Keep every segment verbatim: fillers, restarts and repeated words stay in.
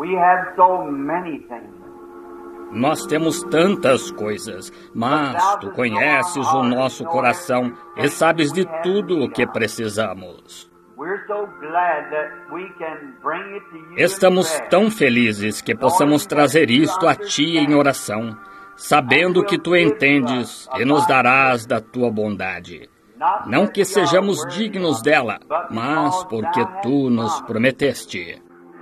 We have so many things. Nós temos tantas coisas, mas tu conheces o nosso coração e sabes de tudo o que precisamos. Estamos tão felizes que possamos trazer isto a Ti em oração, sabendo que Tu entendes e nos darás da Tua bondade. Não que sejamos dignos dela, mas porque Tu nos prometeste.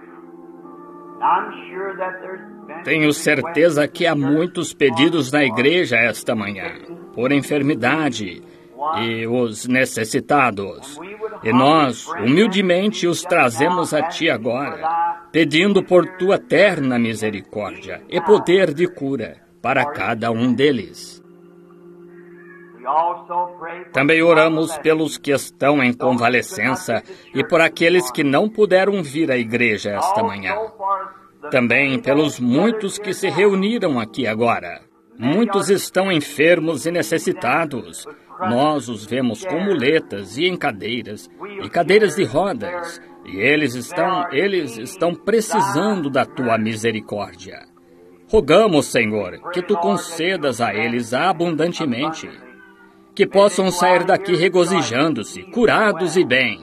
Tenho certeza que há muitos pedidos na igreja esta manhã, por enfermidade e os necessitados. E nós, humildemente, os trazemos a Ti agora, pedindo por Tua terna misericórdia e poder de cura para cada um deles. Também oramos pelos que estão em convalescença e por aqueles que não puderam vir à igreja esta manhã. Também pelos muitos que se reuniram aqui agora. Muitos estão enfermos e necessitados. Nós os vemos com muletas e em cadeiras, e cadeiras de rodas, e eles estão, eles estão precisando da Tua misericórdia. Rogamos, Senhor, que Tu concedas a eles abundantemente, que possam sair daqui regozijando-se, curados e bem.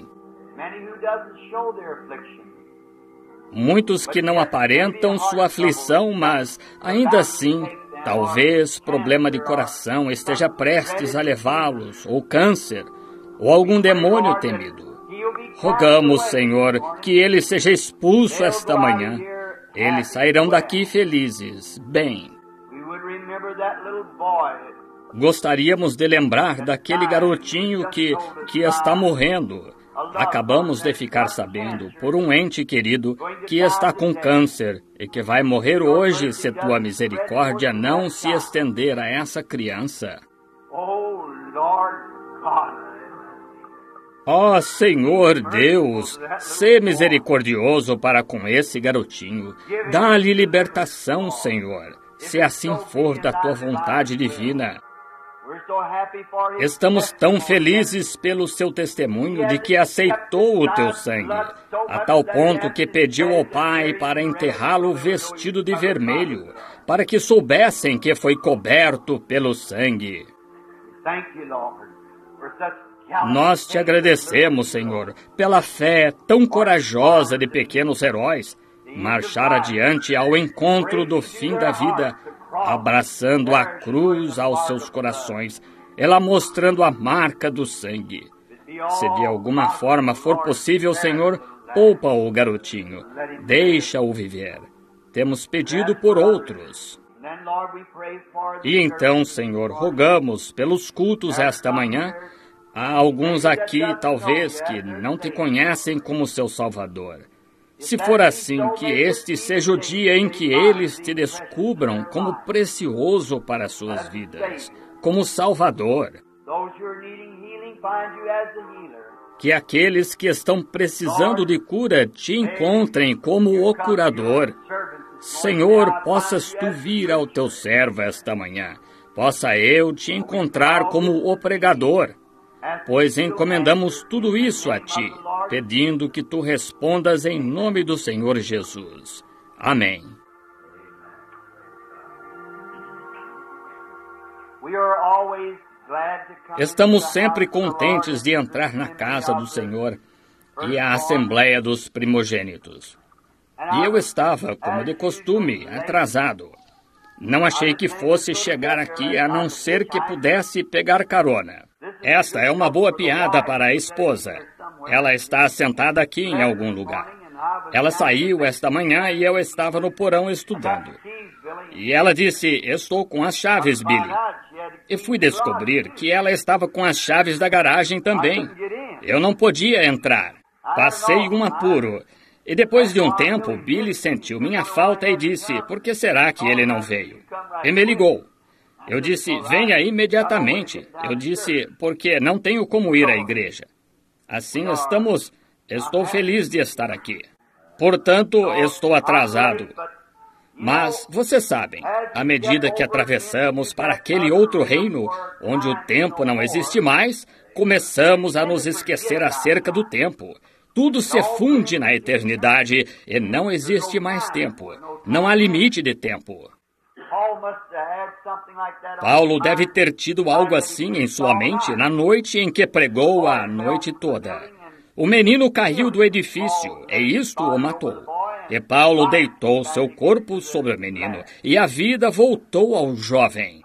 Muitos que não aparentam sua aflição, mas, ainda assim, talvez problema de coração esteja prestes a levá-los, ou câncer, ou algum demônio temido. Rogamos, Senhor, que ele seja expulso esta manhã. Eles sairão daqui felizes, bem. Gostaríamos de lembrar daquele garotinho que, que está morrendo. Acabamos de ficar sabendo, por um ente querido, que está com câncer e que vai morrer hoje se Tua misericórdia não se estender a essa criança. Ó Senhor Deus, sê misericordioso para com esse garotinho. Dá-lhe libertação, Senhor, se assim for da Tua vontade divina. Estamos tão felizes pelo seu testemunho de que aceitou o Teu sangue, a tal ponto que pediu ao Pai para enterrá-lo vestido de vermelho, para que soubessem que foi coberto pelo sangue. Nós Te agradecemos, Senhor, pela fé tão corajosa de pequenos heróis, marchar adiante ao encontro do fim da vida, abraçando a cruz aos seus corações, ela mostrando a marca do sangue. Se de alguma forma for possível, Senhor, poupa o garotinho, deixa-o viver. Temos pedido por outros. E então, Senhor, rogamos pelos cultos esta manhã. Há alguns aqui, talvez, que não Te conhecem como seu Salvador. Se for assim, que este seja o dia em que eles Te descubram como precioso para suas vidas, como Salvador. Que aqueles que estão precisando de cura Te encontrem como o curador. Senhor, possas Tu vir ao Teu servo esta manhã. Possa eu Te encontrar como o pregador. Pois encomendamos tudo isso a Ti, pedindo que Tu respondas em nome do Senhor Jesus. Amém. Estamos sempre contentes de entrar na casa do Senhor e à Assembleia dos Primogênitos. E eu estava, como de costume, atrasado. Não achei que fosse chegar aqui a não ser que pudesse pegar carona. Esta é uma boa piada para a esposa. Ela está sentada aqui em algum lugar. Ela saiu esta manhã e eu estava no porão estudando. E ela disse, estou com as chaves, Billy. E fui descobrir que ela estava com as chaves da garagem também. Eu não podia entrar. Passei um apuro. E depois de um tempo, Billy sentiu minha falta e disse, por que será que ele não veio? E me ligou. Eu disse, venha imediatamente. Eu disse, porque não tenho como ir à igreja. Assim estamos, estou feliz de estar aqui. Portanto, estou atrasado. Mas, vocês sabem, à medida que atravessamos para aquele outro reino, onde o tempo não existe mais, começamos a nos esquecer acerca do tempo. Tudo se funde na eternidade e não existe mais tempo. Não há limite de tempo. Paulo deve ter tido algo assim em sua mente na noite em que pregou a noite toda. O menino caiu do edifício e isto o matou. E Paulo deitou seu corpo sobre o menino e a vida voltou ao jovem.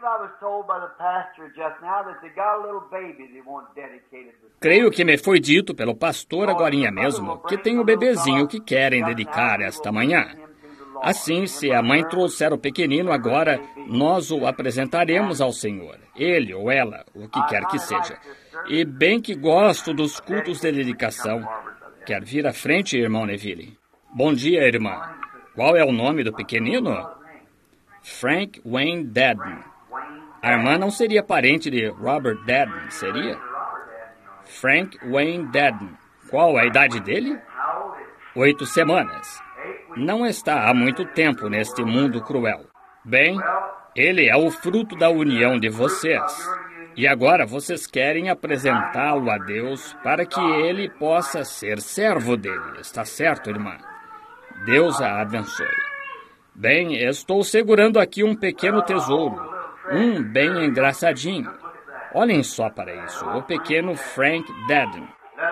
Creio que me foi dito pelo pastor agorinha mesmo que tem um bebezinho que querem dedicar esta manhã. Assim, se a mãe trouxer o pequenino agora, nós o apresentaremos ao Senhor, ele ou ela, o que quer que seja. E bem que gosto dos cultos de dedicação. Quer vir à frente, irmão Neville? Bom dia, irmã. Qual é o nome do pequenino? Frank Wayne Dadden. A irmã não seria parente de Robert Dadden, seria? Frank Wayne Dadden. Qual a idade dele? Oito semanas. Não está há muito tempo neste mundo cruel. Bem, ele é o fruto da união de vocês. E agora vocês querem apresentá-lo a Deus para que ele possa ser servo dele. Está certo, irmã? Deus a abençoe. Bem, estou segurando aqui um pequeno tesouro. Um bem engraçadinho. Olhem só para isso. O pequeno Frank Dadden.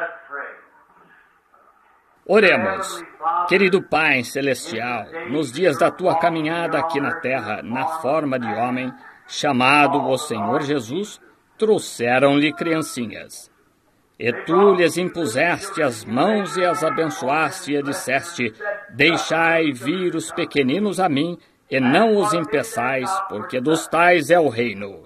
Oremos. Querido Pai Celestial, nos dias da tua caminhada aqui na terra, na forma de homem, chamado o Senhor Jesus, trouxeram-lhe criancinhas. E tu lhes impuseste as mãos e as abençoaste e disseste, deixai vir os pequeninos a mim, e não os impeçais, porque dos tais é o reino.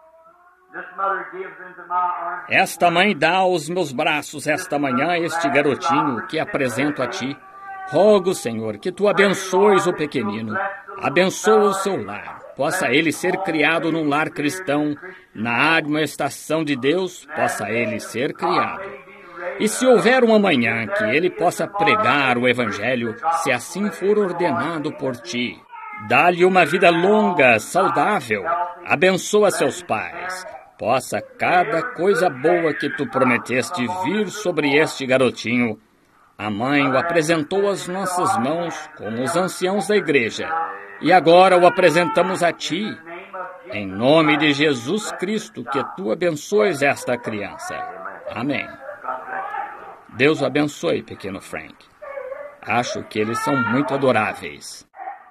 Esta mãe dá aos meus braços esta manhã este garotinho que apresento a ti. Rogo, Senhor, que tu abençoes o pequenino, abençoa o seu lar, possa ele ser criado num lar cristão, na admoestação de Deus, possa ele ser criado. E se houver uma manhã que ele possa pregar o Evangelho, se assim for ordenado por ti, dá-lhe uma vida longa, saudável, abençoa seus pais. Possa cada coisa boa que tu prometeste vir sobre este garotinho. A mãe o apresentou às nossas mãos como os anciãos da igreja. E agora o apresentamos a ti. Em nome de Jesus Cristo, que tu abençoes esta criança. Amém. Deus o abençoe, pequeno Frank. Acho que eles são muito adoráveis.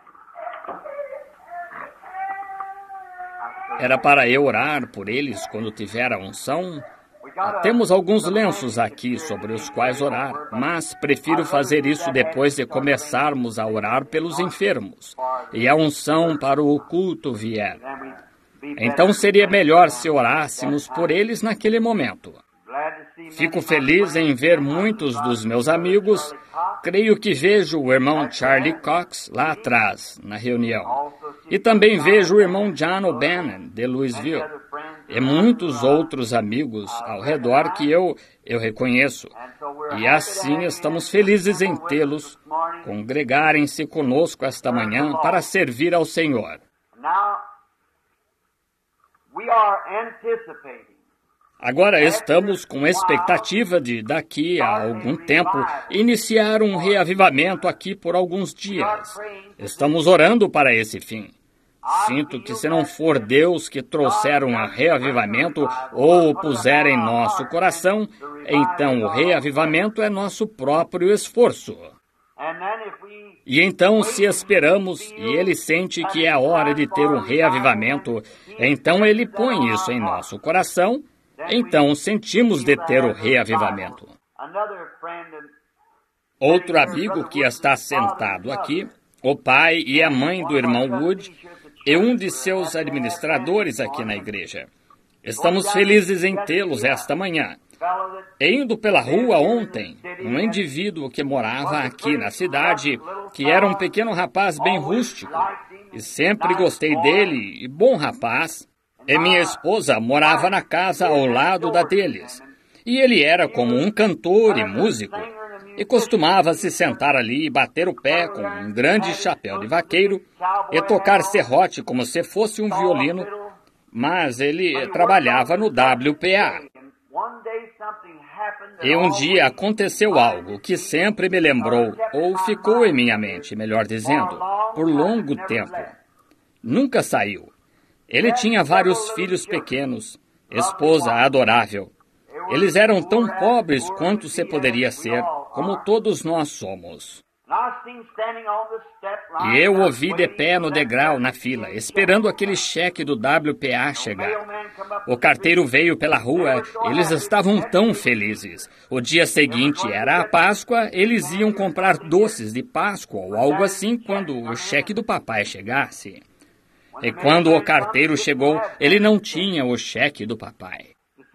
Era para eu orar por eles quando tiver a unção? Temos alguns lenços aqui sobre os quais orar, mas prefiro fazer isso depois de começarmos a orar pelos enfermos e a unção para o culto vier. Então seria melhor se orássemos por eles naquele momento. Fico feliz em ver muitos dos meus amigos. Creio que vejo o irmão Charlie Cox lá atrás, na reunião. E também vejo o irmão John O'Bannon, de Louisville. E muitos outros amigos ao redor que eu, eu reconheço. E assim estamos felizes em tê-los congregarem-se conosco esta manhã para servir ao Senhor. Agora estamos com expectativa de, daqui a algum tempo, iniciar um reavivamento aqui por alguns dias. Estamos orando para esse fim. Sinto que se não for Deus que trouxer um reavivamento ou o puser em nosso coração, então o reavivamento é nosso próprio esforço. E então, se esperamos e Ele sente que é a hora de ter um reavivamento, então Ele põe isso em nosso coração, então sentimos de ter o reavivamento. Outro amigo que está sentado aqui, o pai e a mãe do irmão Wood, e um de seus administradores aqui na igreja. Estamos felizes em tê-los esta manhã. E indo pela rua ontem, um indivíduo que morava aqui na cidade, que era um pequeno rapaz bem rústico, e sempre gostei dele, e bom rapaz, e minha esposa morava na casa ao lado da deles. E ele era como um cantor e músico, e costumava se sentar ali e bater o pé com um grande chapéu de vaqueiro e tocar serrote como se fosse um violino, mas ele trabalhava no W P A. E um dia aconteceu algo que sempre me lembrou, ou ficou em minha mente, melhor dizendo, por longo tempo. Nunca saiu. Ele tinha vários filhos pequenos, esposa adorável. Eles eram tão pobres quanto se poderia ser, como todos nós somos. E eu o vi de pé no degrau na fila, esperando aquele cheque do W P A chegar. O carteiro veio pela rua, eles estavam tão felizes. O dia seguinte era a Páscoa, eles iam comprar doces de Páscoa ou algo assim quando o cheque do papai chegasse. E quando o carteiro chegou, ele não tinha o cheque do papai.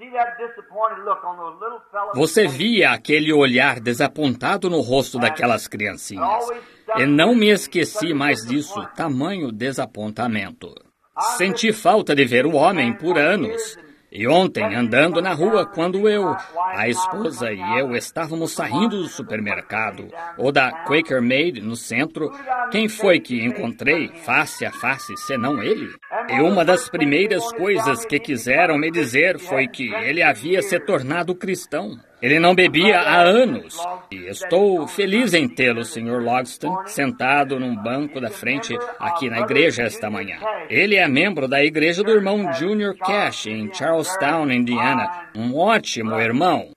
Você via aquele olhar desapontado no rosto daquelas criancinhas. E não me esqueci mais disso, tamanho desapontamento. Senti falta de ver o homem por anos. E ontem, andando na rua, quando eu, a esposa e eu estávamos saindo do supermercado, ou da Quaker Maid, no centro, quem foi que encontrei, face a face, senão ele? E uma das primeiras coisas que quiseram me dizer foi que ele havia se tornado cristão. Ele não bebia há anos. E estou feliz em tê-lo, senhor Logston, sentado num banco da frente aqui na igreja esta manhã. Ele é membro da igreja do irmão Junior Cash, em Charlestown, Indiana. Um ótimo irmão.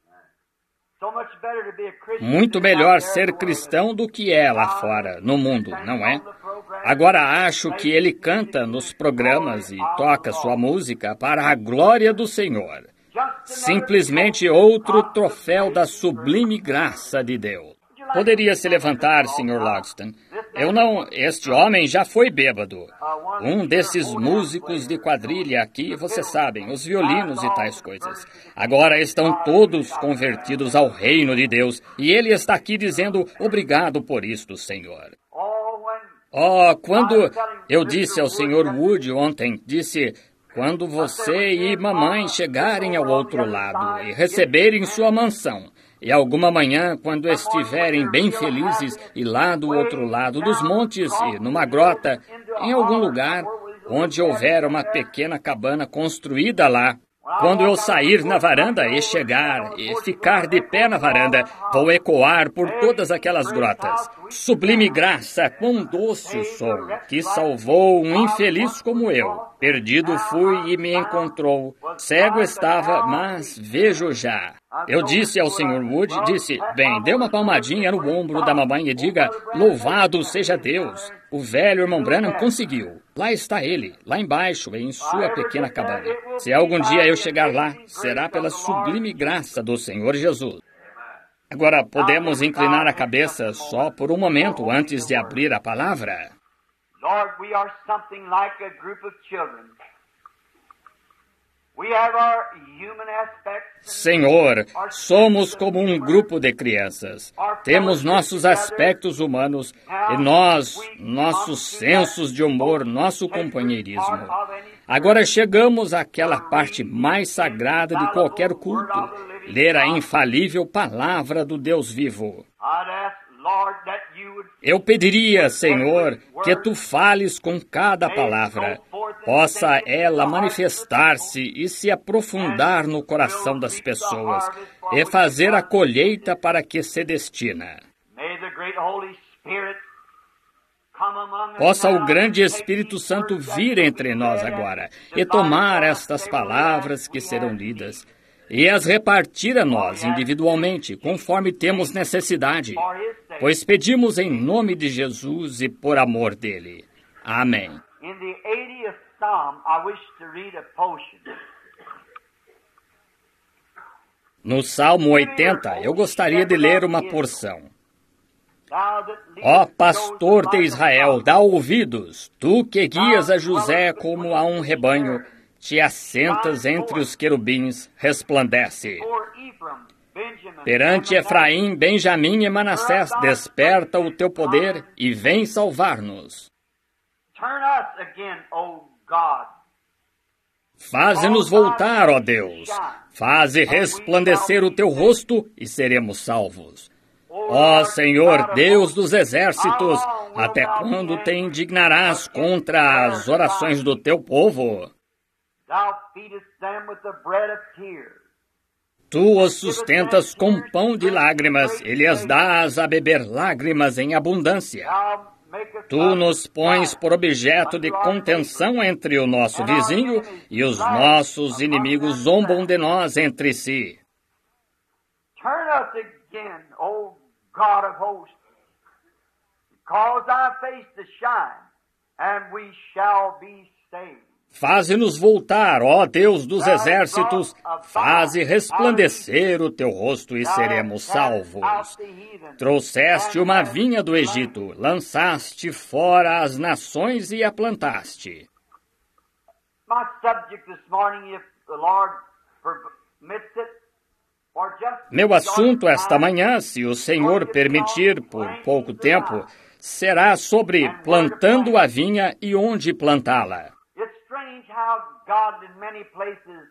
Muito melhor ser cristão do que é lá fora, no mundo, não é? Agora acho que ele canta nos programas e toca sua música para a glória do Senhor. Simplesmente outro troféu da sublime graça de Deus. Poderia se levantar, senhor Logston. Eu não... Este homem já foi bêbado. Um desses músicos de quadrilha aqui, vocês sabem, os violinos e tais coisas. Agora estão todos convertidos ao reino de Deus. E ele está aqui dizendo, obrigado por isto, Senhor. Oh, quando eu disse ao senhor Wood ontem, disse... Quando você e mamãe chegarem ao outro lado e receberem sua mansão, e alguma manhã, quando estiverem bem felizes e lá do outro lado dos montes e numa grota, em algum lugar onde houver uma pequena cabana construída lá, quando eu sair na varanda e chegar e ficar de pé na varanda, vou ecoar por todas aquelas grotas. Sublime graça, quão doce o som, que salvou um infeliz como eu. Perdido fui e me encontrou. Cego estava, mas vejo já. Eu disse ao senhor Wood, disse, bem, dê uma palmadinha no ombro da mamãe e diga, louvado seja Deus. O velho irmão Branham conseguiu. Lá está ele, lá embaixo, em sua pequena cabana. Se algum dia eu chegar lá, será pela sublime graça do Senhor Jesus. Agora, podemos inclinar a cabeça só por um momento antes de abrir a palavra? Lord, we are something like a group of children. We have our human aspects. Senhor, somos como um grupo de crianças. Temos nossos aspectos humanos e nós, nossos sensos de humor, nosso companheirismo. Agora chegamos àquela parte mais sagrada de qualquer culto, ler a infalível palavra do Deus vivo. Eu pediria, Senhor, que Tu fales com cada palavra, possa ela manifestar-se e se aprofundar no coração das pessoas e fazer a colheita para que se destina. Possa o grande Espírito Santo vir entre nós agora e tomar estas palavras que serão lidas e as repartir a nós individualmente, conforme temos necessidade, pois pedimos em nome de Jesus e por amor dele. Amém. No Salmo oitenta, eu gostaria de ler uma porção. Ó pastor de Israel, dá ouvidos, tu que guias a José como a um rebanho, te assentas entre os querubins, resplandece. Perante Efraim, Benjamim e Manassés, desperta o teu poder e vem salvar-nos. Faze-nos voltar, ó Deus. Faze resplandecer o teu rosto e seremos salvos. Ó Senhor, Deus dos exércitos, até quando te indignarás contra as orações do teu povo? Tu os sustentas com pão de lágrimas e lhes dás a beber lágrimas em abundância. Tu nos pões por objeto de contenção entre o nosso vizinho e os nossos inimigos zombam de nós entre si. Turn us again, O God of hosts, cause thy face to shine, and we shall be saved. Faze-nos voltar, ó Deus dos exércitos, faze resplandecer o teu rosto e seremos salvos. Trouxeste uma vinha do Egito, lançaste fora as nações e a plantaste. My subject this morning, if the Lord permits it, or just Meu assunto esta manhã, se o Senhor permitir por pouco tempo, será sobre plantando a vinha e onde plantá-la. It's strange how God in many places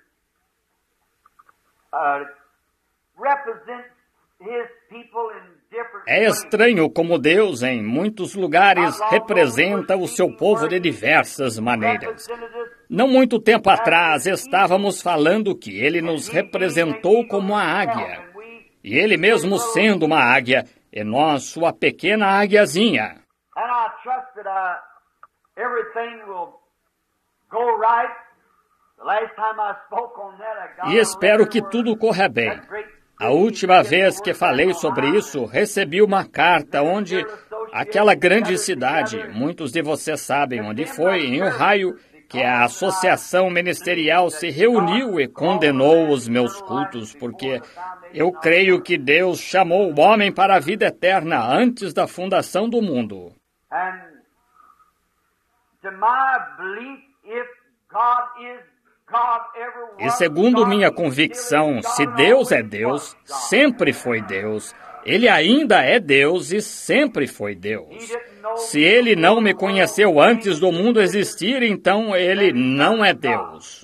uh, represents His people in different É ways. estranho como Deus, em muitos lugares, representa o seu povo de diversas maneiras. Não muito tempo atrás, estávamos falando que Ele nos representou como a águia. E Ele mesmo sendo uma águia, é nós sua pequena águiazinha. And I trust that uh, everything will go right. The last time I spoke on that, I got E espero que tudo corra bem. A última vez que falei sobre isso, recebi uma carta onde aquela grande cidade, muitos de vocês sabem onde foi, em Ohio, que a associação ministerial se reuniu e condenou os meus cultos, porque eu creio que Deus chamou o homem para a vida eterna antes da fundação do mundo. And to my belief, if God is God ever was, E segundo minha convicção, se Deus é Deus, sempre foi Deus, Ele ainda é Deus e sempre foi Deus. Se Ele não me conheceu antes do mundo existir, então Ele não é Deus.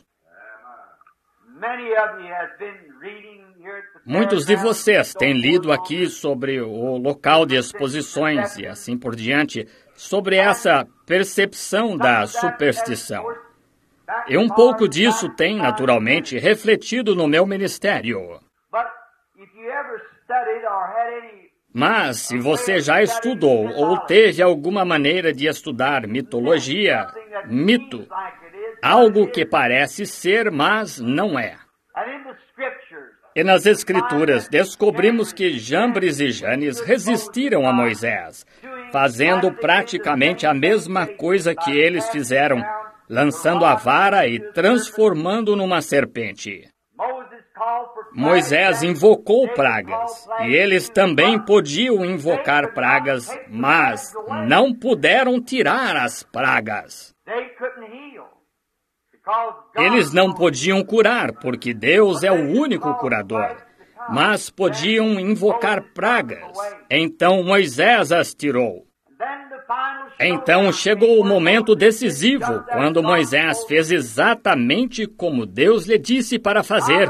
many of you have been reading here at the Muitos de Fairground, vocês so têm lido forth, aqui sobre o local de exposições e assim por diante, sobre essa percepção da superstição. E um pouco disso tem, naturalmente, refletido no meu ministério. But if you ever studied or had any Mas, se você já estudou ou teve alguma maneira de estudar mitologia, mito, algo que parece ser, mas não é. and in the scriptures, E nas Escrituras descobrimos que Jambres e Janes resistiram a Moisés, fazendo praticamente a mesma coisa que eles fizeram, lançando a vara e transformando numa serpente. Moses called for Moisés invocou pragas, e eles também podiam invocar pragas, mas não puderam tirar as pragas. They couldn't heal because God Eles não podiam curar, porque Deus é o único curador, mas podiam invocar pragas. Então Moisés as tirou. Then the final Então chegou o momento decisivo, quando Moisés fez exatamente como Deus lhe disse para fazer.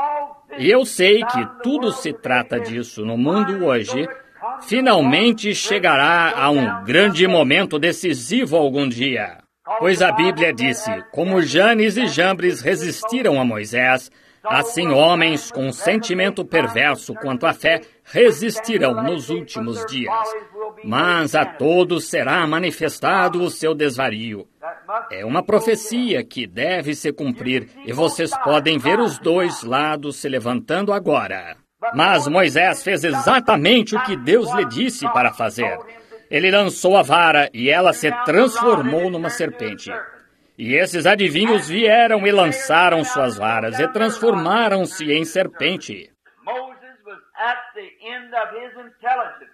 E eu sei que tudo se trata disso no mundo hoje. Finalmente chegará a um grande momento decisivo algum dia. Pois a Bíblia disse, como Janes e Jambres resistiram a Moisés, assim homens com sentimento perverso quanto à fé resistirão nos últimos dias. Mas a todos será manifestado o seu desvario. É uma profecia que deve se cumprir, e vocês podem ver os dois lados se levantando agora. Mas Moisés fez exatamente o que Deus lhe disse para fazer. Ele lançou a vara e ela se transformou numa serpente. E esses adivinhos vieram e lançaram suas varas e transformaram-se em serpente. Moses was at the end of his intelligence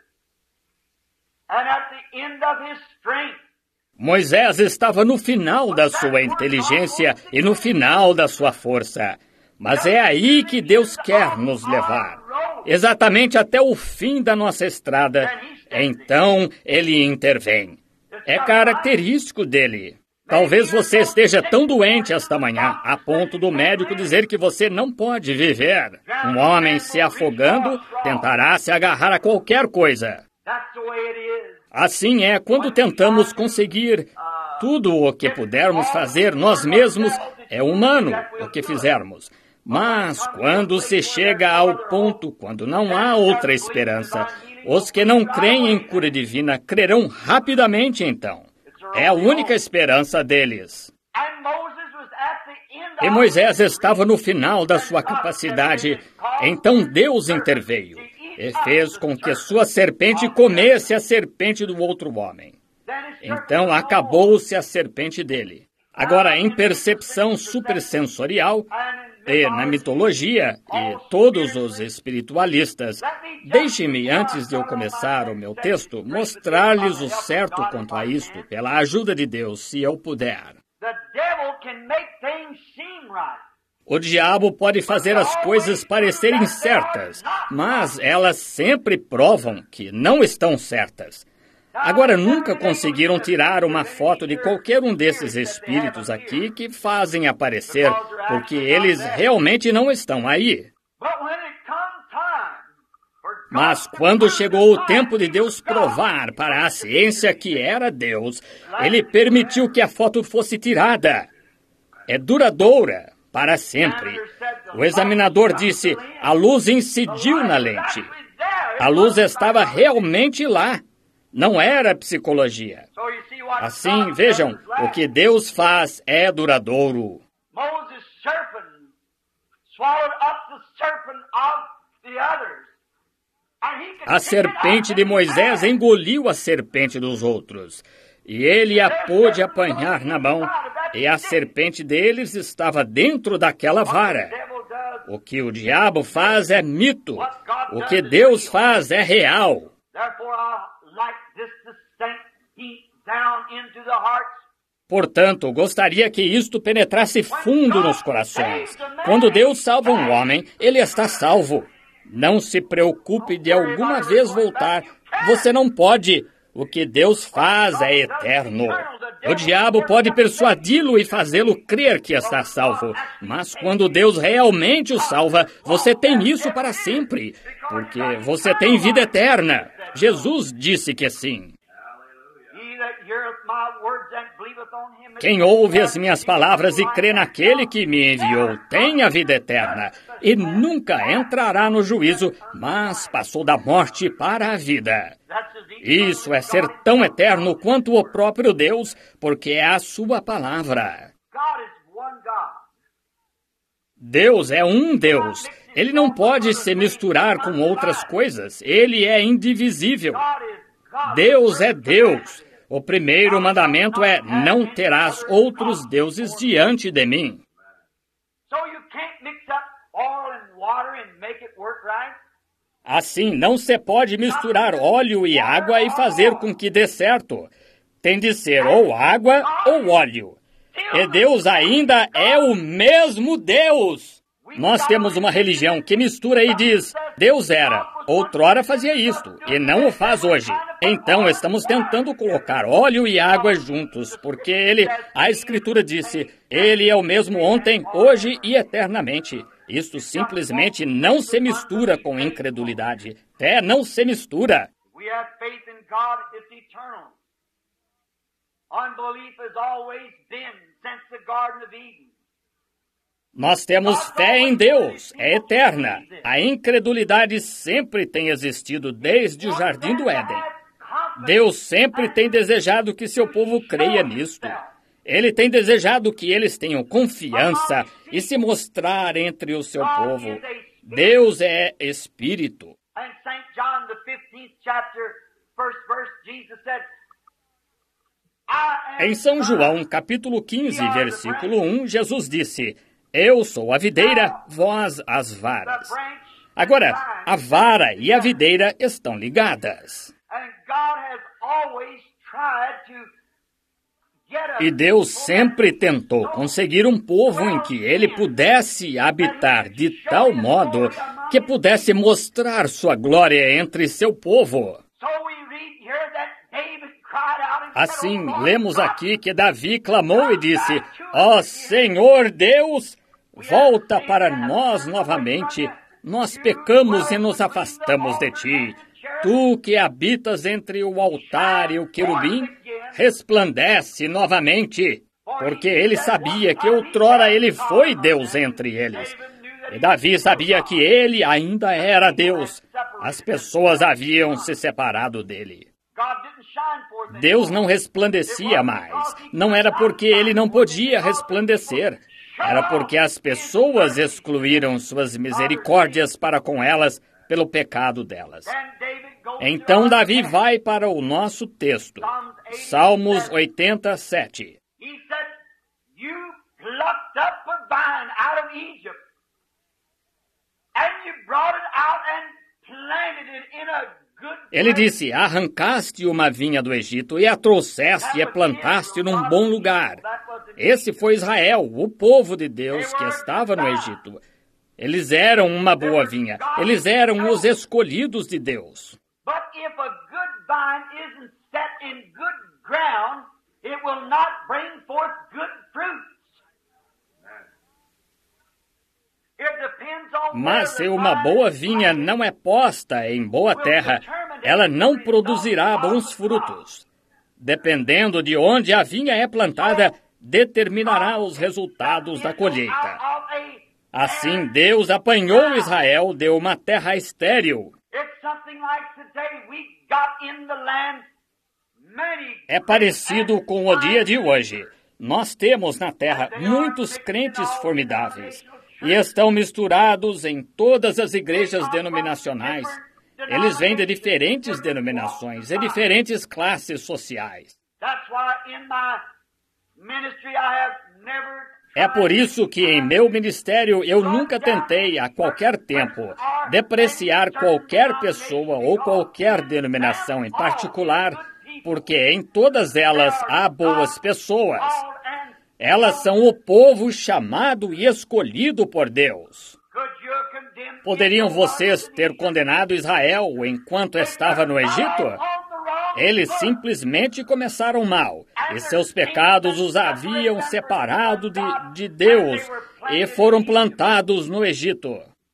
and at the end of his strength. Moisés estava no final da sua inteligência e no final da sua força. Mas é aí que Deus quer nos levar. Exatamente até o fim da nossa estrada. Então Ele intervém. É característico dele. Talvez você esteja tão doente esta manhã, a ponto do médico dizer que você não pode viver. Um homem se afogando tentará se agarrar a qualquer coisa. That's the way it is. Assim é quando tentamos conseguir tudo o que pudermos fazer nós mesmos, é humano o que fizermos. Mas quando se chega ao ponto, quando não há outra esperança, os que não creem em cura divina crerão rapidamente então. É a única esperança deles. E Moisés estava no final da sua capacidade. Então Deus interveio e fez com que sua serpente comesse a serpente do outro homem. Então acabou-se a serpente dele. Agora, em percepção supersensorial, e na mitologia, e todos os espiritualistas, deixe-me, antes de eu começar o meu texto, mostrar-lhes o certo quanto a isto, pela ajuda de Deus, se eu puder. O diabo pode fazer as coisas parecerem certas, mas elas sempre provam que não estão certas. Agora, nunca conseguiram tirar uma foto de qualquer um desses espíritos aqui que fazem aparecer, porque eles realmente não estão aí. Mas quando chegou o tempo de Deus provar para a ciência que era Deus, Ele permitiu que a foto fosse tirada. É duradoura, para sempre. O examinador disse, a luz incidiu na lente. A luz estava realmente lá. Não era psicologia. Assim, vejam, o que Deus faz é duradouro. A serpente de Moisés engoliu a serpente dos outros, e ele a pôde apanhar na mão, e a serpente deles estava dentro daquela vara. O que o diabo faz é mito, o que Deus faz é real. Portanto, gostaria que isto penetrasse fundo nos corações. Quando Deus salva um homem, ele está salvo. Não se preocupe de alguma vez voltar. Você não pode. O que Deus faz é eterno. O diabo pode persuadi-lo e fazê-lo crer que está salvo. Mas quando Deus realmente o salva, você tem isso para sempre. Porque você tem vida eterna. Jesus disse que sim. Quem ouve as minhas palavras e crê naquele que me enviou tem a vida eterna e nunca entrará no juízo, mas passou da morte para a vida. Isso é ser tão eterno quanto o próprio Deus, porque é a sua palavra. Deus é um Deus. Ele não pode se misturar com outras coisas. Ele é indivisível. Deus é Deus. O primeiro mandamento é, não terás outros deuses diante de mim. Assim, não se pode misturar óleo e água e fazer com que dê certo. Tem de ser ou água ou óleo. E Deus ainda é o mesmo Deus. Nós temos uma religião que mistura e diz, Deus era, outrora fazia isto, e não o faz hoje. Então estamos tentando colocar óleo e água juntos, porque ele, a Escritura disse, ele é o mesmo ontem, hoje e eternamente. Isto simplesmente não se mistura com incredulidade. É, não se mistura. Nós temos fé em Deus, é eterna. A incredulidade sempre tem existido desde o Jardim do Éden. Deus sempre tem desejado que seu povo creia nisto. Ele tem desejado que eles tenham confiança e se mostrar entre o seu povo. Deus é Espírito. Em São João, capítulo quinze, versículo um, Jesus disse, eu sou a videira, vós as varas. Agora, a vara e a videira estão ligadas. E Deus sempre tentou conseguir um povo em que ele pudesse habitar de tal modo que pudesse mostrar sua glória entre seu povo. Assim, lemos aqui que Davi clamou e disse, ó Senhor Deus, volta para nós novamente. Nós pecamos e nos afastamos de ti. Tu que habitas entre o altar e o querubim, resplandece novamente. Porque ele sabia que outrora ele foi Deus entre eles. E Davi sabia que ele ainda era Deus. As pessoas haviam se separado dele. Deus não resplandecia mais. Não era porque ele não podia resplandecer. Era porque as pessoas excluíram suas misericórdias para com elas pelo pecado delas. Então Davi vai para o nosso texto, Salmos oitenta, sete. Ele disse, arrancaste uma vinha do Egito e a trouxeste e a plantaste num bom lugar. Esse foi Israel, o povo de Deus que estava no Egito. Eles eram uma boa vinha. Eles eram os escolhidos de Deus. Mas se uma boa vinha não é posta em boa terra, ela não produzirá bons frutos. Dependendo de onde a vinha é plantada, determinará os resultados da colheita. Assim, Deus apanhou Israel de uma terra estéril. É parecido com o dia de hoje. Nós temos na terra muitos crentes formidáveis e estão misturados em todas as igrejas denominacionais. Eles vêm de diferentes denominações e diferentes classes sociais. É por isso que em meu ministério eu nunca tentei, a qualquer tempo, depreciar qualquer pessoa ou qualquer denominação em particular, porque em todas elas há boas pessoas. Elas são o povo chamado e escolhido por Deus. Poderiam vocês ter condenado Israel enquanto estava no Egito? Eles simplesmente começaram mal, e seus pecados os haviam separado de, de Deus, e foram plantados no Egito.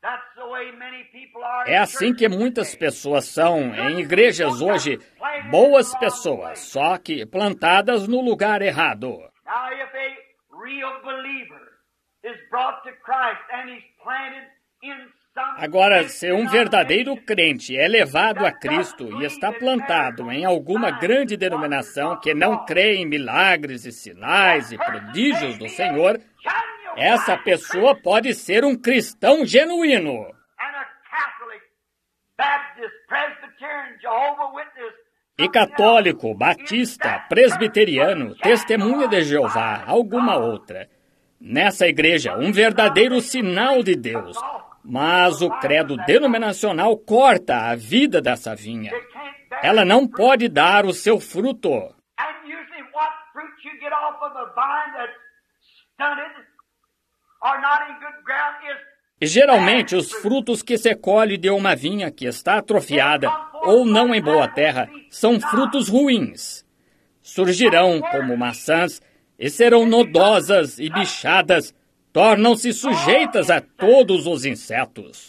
É assim que muitas pessoas são em igrejas hoje, boas pessoas, só que plantadas no lugar errado. Agora, se um verdadeiro crente é levado a Cristo e está plantado em alguma grande denominação que não crê em milagres e sinais e prodígios do Senhor, essa pessoa pode ser um cristão genuíno. E católico, batista, presbiteriano, testemunha de Jeová, alguma outra. Nessa igreja, um verdadeiro sinal de Deus. Mas o credo denominacional corta a vida dessa vinha. Ela não pode dar o seu fruto. E geralmente os frutos que se colhe de uma vinha que está atrofiada ou não em boa terra são frutos ruins. Surgirão como maçãs e serão nodosas e bichadas, tornam-se sujeitas a todos os insetos.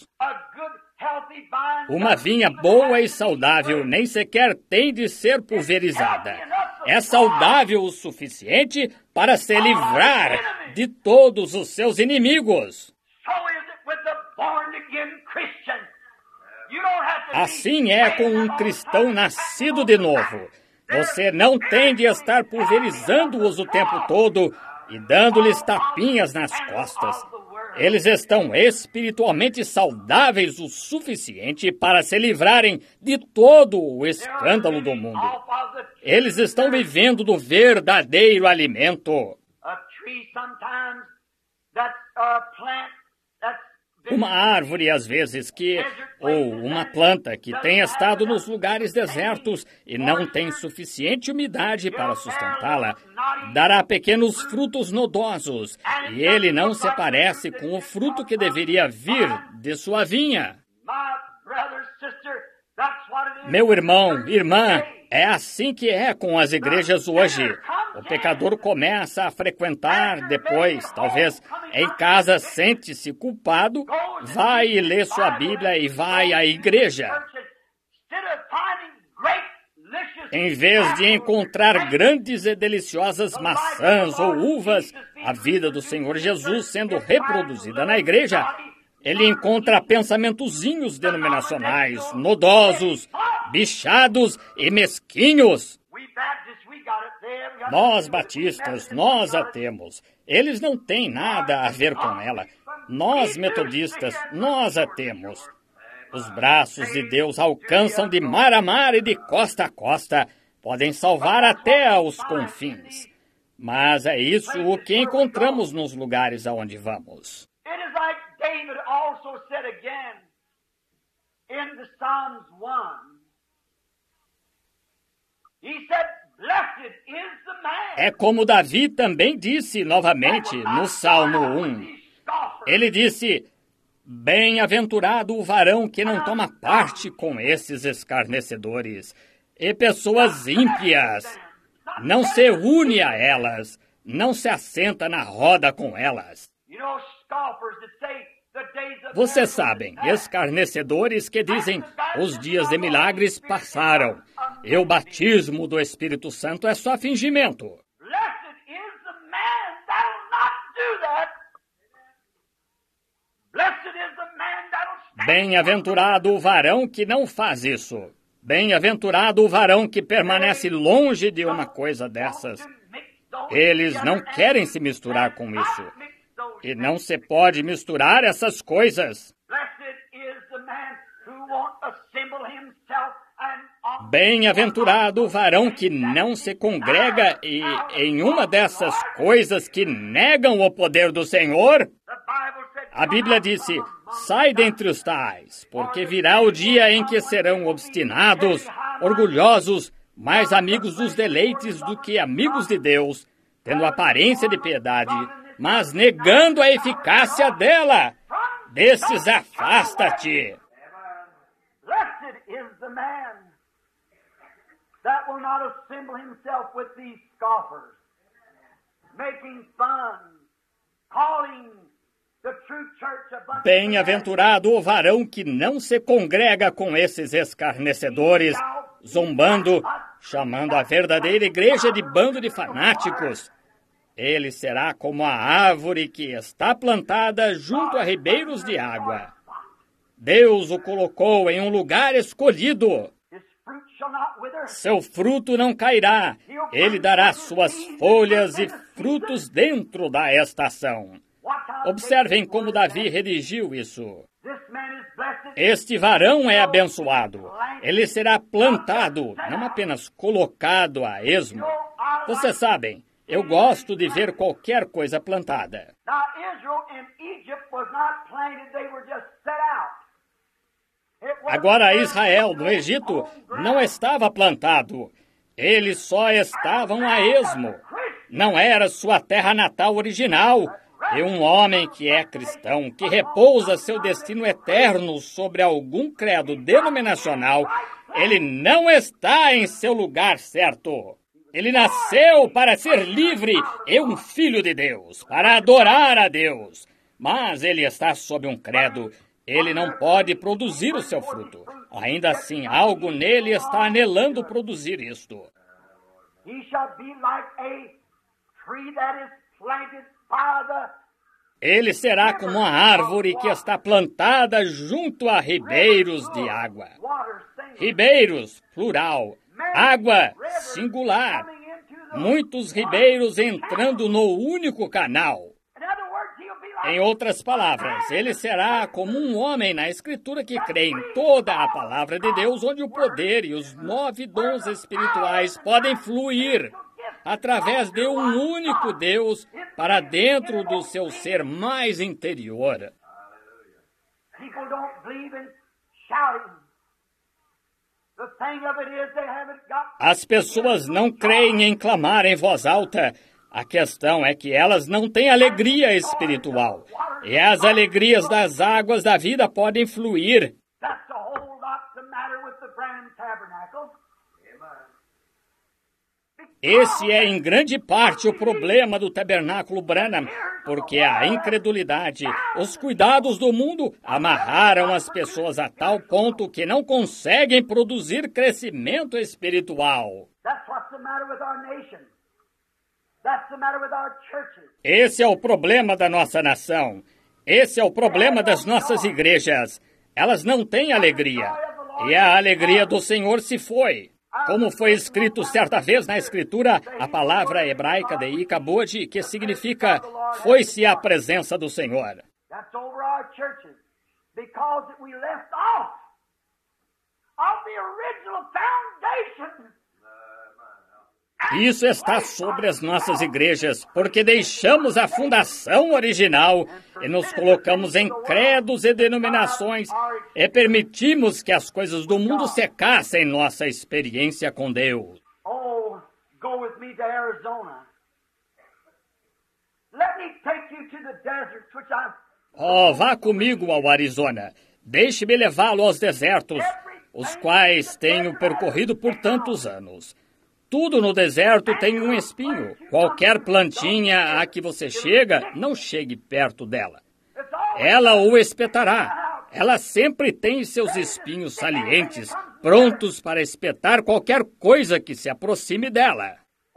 Uma vinha boa e saudável nem sequer tem de ser pulverizada. É saudável o suficiente para se livrar de todos os seus inimigos. Assim é com um cristão nascido de novo. Você não tem de estar pulverizando-os o tempo todo e dando-lhes tapinhas nas costas. Eles estão espiritualmente saudáveis o suficiente para se livrarem de todo o escândalo do mundo. Eles estão vivendo do verdadeiro alimento. Uma árvore, às vezes, que, ou uma planta que tem estado nos lugares desertos e não tem suficiente umidade para sustentá-la, dará pequenos frutos nodosos, e ele não se parece com o fruto que deveria vir de sua vinha. Meu irmão, irmã, é assim que é com as igrejas hoje. O pecador começa a frequentar, depois, talvez, em casa sente-se culpado, vai e lê sua Bíblia e vai à igreja. Em vez de encontrar grandes e deliciosas maçãs ou uvas, a vida do Senhor Jesus sendo reproduzida na igreja, ele encontra pensamentozinhos denominacionais, nodosos, bichados e mesquinhos. Nós, batistas, nós a temos. Eles não têm nada a ver com ela. Nós, metodistas, nós a temos. Os braços de Deus alcançam de mar a mar e de costa a costa. Podem salvar até aos confins. Mas é isso o que encontramos nos lugares aonde vamos. It is like David also said again in the Psalms one. He said, "Blessed is the man." É como Davi também disse novamente no Salmo um. Ele disse, bem-aventurado o varão que não toma parte com esses escarnecedores e pessoas ímpias. Não se une a elas, não se assenta na roda com elas. Vocês sabem, escarnecedores que dizem, os dias de milagres passaram, e o batismo do Espírito Santo é só fingimento. Bem-aventurado o varão que não faz isso. Bem-aventurado o varão que permanece longe de uma coisa dessas. Eles não querem se misturar com isso. E não se pode misturar essas coisas. Bem-aventurado o varão que não se congrega e em uma dessas coisas que negam o poder do Senhor. A Bíblia disse, sai dentre os tais, porque virá o dia em que serão obstinados, orgulhosos, mais amigos dos deleites do que amigos de Deus, tendo aparência de piedade, mas negando a eficácia dela. Desses afasta-te. Blessed is the man that will not assemble himself with these scoffers, making fun, calling the true church a bunch of... Bem-aventurado o varão que não se congrega com esses escarnecedores, zombando, chamando a verdadeira igreja de bando de fanáticos. Ele será como a árvore que está plantada junto a ribeiros de água. Deus o colocou em um lugar escolhido. Seu fruto não cairá. Ele dará suas folhas e frutos dentro da estação. Observem como Davi redigiu isso. Este varão é abençoado. Ele será plantado, não apenas colocado a esmo. Vocês sabem, eu gosto de ver qualquer coisa plantada. Agora Israel, no Egito, não estava plantado. Eles só estavam a esmo. Não era sua terra natal original. E um homem que é cristão, que repousa seu destino eterno sobre algum credo denominacional, ele não está em seu lugar certo. Ele nasceu para ser livre e um filho de Deus, para adorar a Deus. Mas ele está sob um credo. Ele não pode produzir o seu fruto. Ainda assim, algo nele está anelando produzir isto. Ele será como uma árvore que está plantada junto a ribeiros de água. Ribeiros, plural. Água, singular. Muitos ribeiros entrando no único canal. Em outras palavras, ele será como um homem na Escritura que crê em toda a palavra de Deus, onde o poder e os nove dons espirituais podem fluir através de um único Deus para dentro do seu ser mais interior. As pessoas não creem em clamar em voz alta. A questão é que elas não têm alegria espiritual. E as alegrias das águas da vida podem fluir. Esse é em grande parte o problema do tabernáculo Branham, porque a incredulidade, os cuidados do mundo amarraram as pessoas a tal ponto que não conseguem produzir crescimento espiritual. Esse é o problema da nossa nação. Esse é o problema das nossas igrejas. Elas não têm alegria. E a alegria do Senhor se foi. Como foi escrito certa vez na Escritura, a palavra hebraica de Icabod, que significa foi-se a presença do Senhor. That's over our churches because we left off of the original foundation. Isso está sobre as nossas igrejas, porque deixamos a fundação original e nos colocamos em credos e denominações e permitimos que as coisas do mundo secassem nossa experiência com Deus. Oh, go with me to Arizona. Let me take you to the deserts, which I... Oh, vá comigo ao Arizona. Deixe-me levá-lo aos desertos, os quais tenho percorrido por tantos anos. Tudo no deserto tem um espinho. Qualquer plantinha a que você chega, não chegue perto dela. Ela o espetará. Ela sempre tem seus espinhos salientes, prontos para espetar qualquer coisa que se aproxime dela.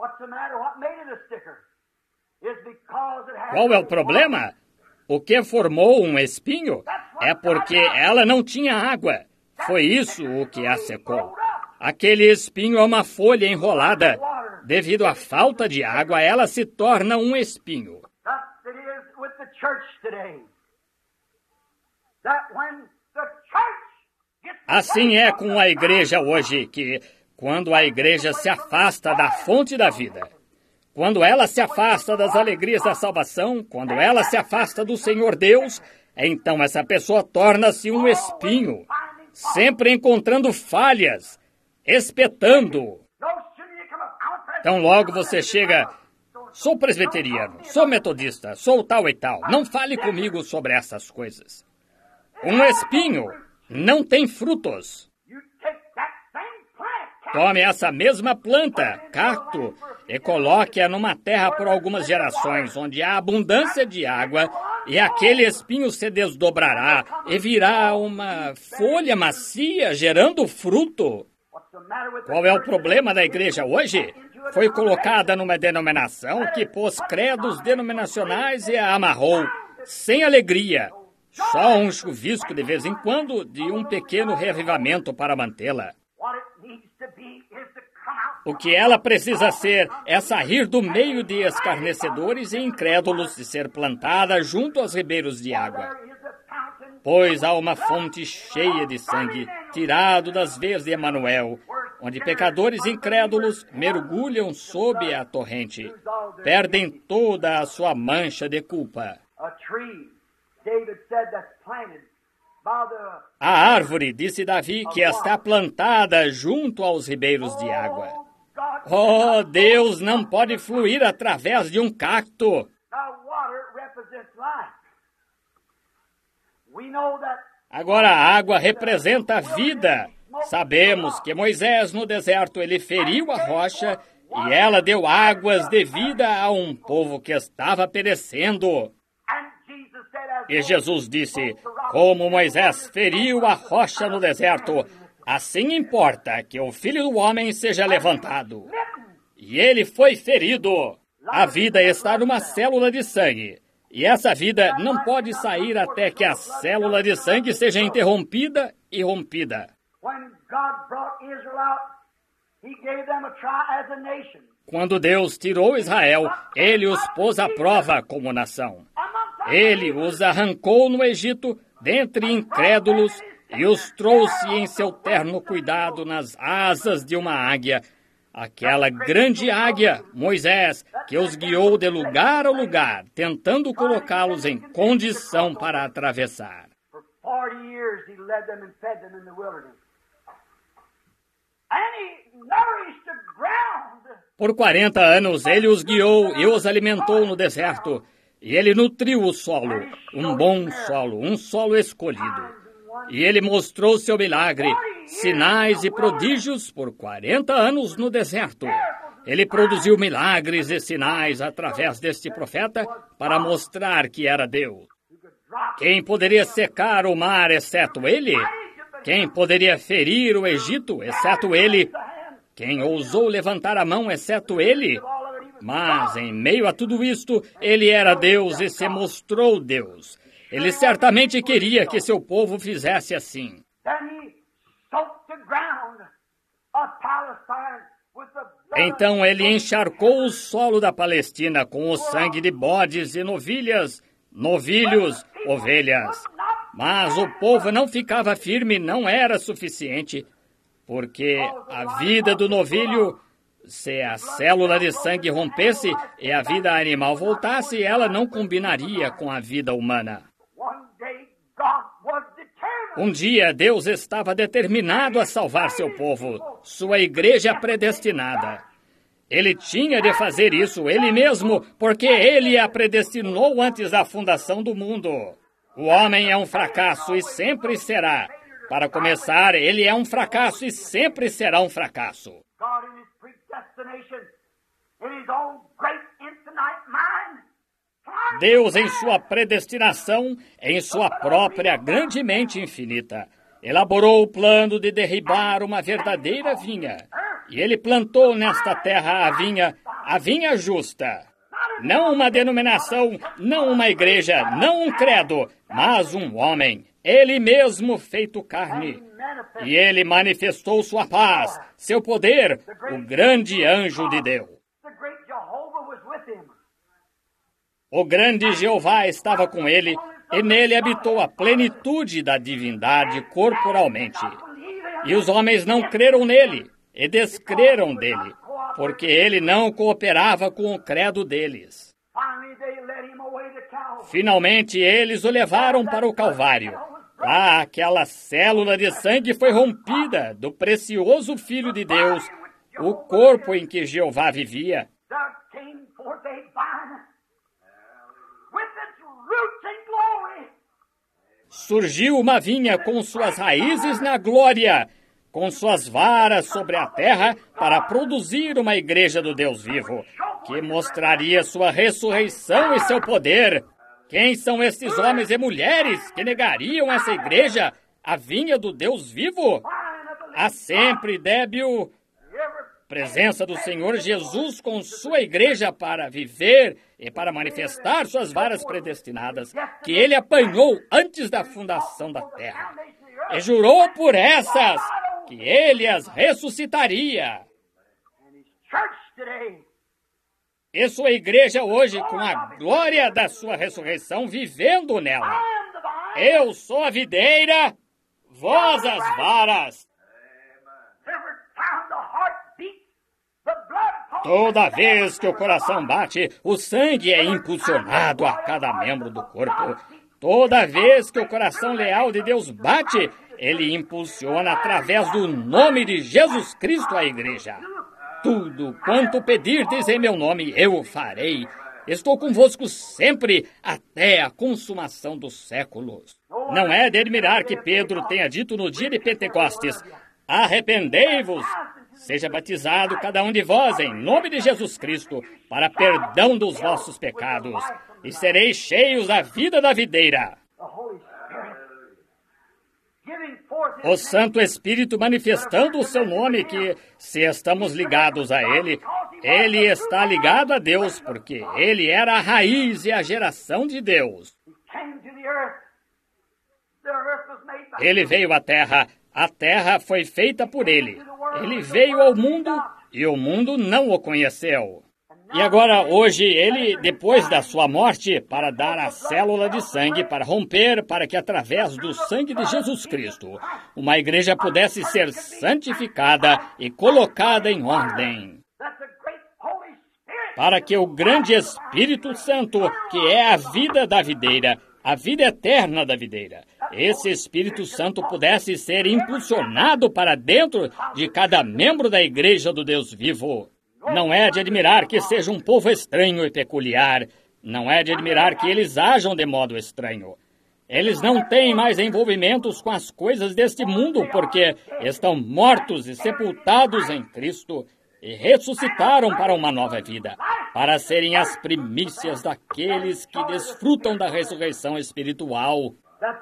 Qual é o problema? O que formou um espinho é porque ela não tinha água. Foi isso o que a secou. Aquele espinho é uma folha enrolada. Devido à falta de água, ela se torna um espinho. Assim é com a igreja hoje, que quando a igreja se afasta da fonte da vida, quando ela se afasta das alegrias da salvação, quando ela se afasta do Senhor Deus, então essa pessoa torna-se um espinho, sempre encontrando falhas, espetando. Então logo você chega, sou presbiteriano, sou metodista, sou tal e tal, não fale comigo sobre essas coisas. Um espinho não tem frutos. Tome essa mesma planta, cacto, e coloque-a numa terra por algumas gerações, onde há abundância de água, e aquele espinho se desdobrará e virá uma folha macia, gerando fruto. Qual é o problema da igreja hoje? Foi colocada numa denominação que pôs credos denominacionais e a amarrou, sem alegria. Só um chuvisco de vez em quando de um pequeno reavivamento para mantê-la. O que ela precisa ser é sair do meio de escarnecedores e incrédulos e ser plantada junto aos ribeiros de água. Pois há uma fonte cheia de sangue, tirado das veias de Emanuel, onde pecadores incrédulos mergulham sob a torrente, perdem toda a sua mancha de culpa. A árvore, disse Davi, que está plantada junto aos ribeiros de água. Oh, Deus não pode fluir através de um cacto. Agora a água representa a vida. Sabemos que Moisés no deserto ele feriu a rocha e ela deu águas de vida a um povo que estava perecendo. E Jesus disse, como Moisés feriu a rocha no deserto, assim importa que o Filho do Homem seja levantado. E ele foi ferido. A vida está numa célula de sangue. E essa vida não pode sair até que a célula de sangue seja interrompida e rompida. Quando Deus tirou Israel, ele os pôs à prova como nação. Ele os arrancou no Egito, dentre incrédulos, e os trouxe em seu terno cuidado nas asas de uma águia. Aquela grande águia, Moisés, que os guiou de lugar a lugar, tentando colocá-los em condição para atravessar. Por quarenta anos ele os guiou e os alimentou no deserto. E ele nutriu o solo, um bom solo, um solo escolhido. E ele mostrou seu milagre, sinais e prodígios por quarenta anos no deserto. Ele produziu milagres e sinais através deste profeta para mostrar que era Deus. Quem poderia secar o mar, exceto ele? Quem poderia ferir o Egito, exceto ele? Quem ousou levantar a mão, exceto ele? Mas, em meio a tudo isto, ele era Deus e se mostrou Deus. Ele certamente queria que seu povo fizesse assim. Então ele encharcou o solo da Palestina com o sangue de bodes e novilhas, novilhos, ovelhas. Mas o povo não ficava firme, não era suficiente, porque a vida do novilho, se a célula de sangue rompesse e a vida animal voltasse, ela não combinaria com a vida humana. Um dia, Deus estava determinado a salvar seu povo, sua igreja predestinada. Ele tinha de fazer isso, ele mesmo, porque ele a predestinou antes da fundação do mundo. O homem é um fracasso e sempre será. Para começar, ele é um fracasso e sempre será um fracasso. Deus, em sua predestinação, em sua própria grande mente infinita, elaborou o plano de derribar uma verdadeira vinha. E ele plantou nesta terra a vinha, a vinha justa. Não uma denominação, não uma igreja, não um credo, mas um homem, ele mesmo feito carne. E ele manifestou sua paz, seu poder, o grande anjo de Deus. O grande Jeová estava com ele, e nele habitou a plenitude da divindade corporalmente. E os homens não creram nele, e descreram dele, porque ele não cooperava com o credo deles. Finalmente, eles o levaram para o Calvário. Lá, aquela célula de sangue foi rompida do precioso Filho de Deus, o corpo em que Jeová vivia. Surgiu uma vinha com suas raízes na glória, com suas varas sobre a terra, para produzir uma igreja do Deus vivo, que mostraria sua ressurreição e seu poder. Quem são esses homens e mulheres que negariam essa igreja, a vinha do Deus vivo? Há sempre débil presença do Senhor Jesus com sua igreja para viver e para manifestar suas varas predestinadas, que ele apanhou antes da fundação da terra. E jurou por essas que ele as ressuscitaria. E sua igreja hoje, com a glória da sua ressurreição, vivendo nela. Eu sou a videira, vós as varas. Toda vez que o coração bate, o sangue é impulsionado a cada membro do corpo. Toda vez que o coração leal de Deus bate, ele impulsiona através do nome de Jesus Cristo a igreja. Tudo quanto pedirdes em meu nome, eu o farei. Estou convosco sempre, até a consumação dos séculos. Não é de admirar que Pedro tenha dito no dia de Pentecostes: arrependei-vos, seja batizado cada um de vós em nome de Jesus Cristo, para perdão dos vossos pecados, e sereis cheios da vida da videira. O Santo Espírito manifestando o seu nome, que, se estamos ligados a Ele, Ele está ligado a Deus, porque Ele era a raiz e a geração de Deus. Ele veio à terra, a terra foi feita por Ele. Ele veio ao mundo e o mundo não o conheceu. E agora, hoje, ele, depois da sua morte, para dar a célula de sangue, para romper, para que através do sangue de Jesus Cristo, uma igreja pudesse ser santificada e colocada em ordem. Para que o grande Espírito Santo, que é a vida da videira, a vida eterna da videira, esse Espírito Santo pudesse ser impulsionado para dentro de cada membro da igreja do Deus vivo. Não é de admirar que seja um povo estranho e peculiar. Não é de admirar que eles ajam de modo estranho. Eles não têm mais envolvimentos com as coisas deste mundo, porque estão mortos e sepultados em Cristo e ressuscitaram para uma nova vida, para serem as primícias daqueles que desfrutam da ressurreição espiritual.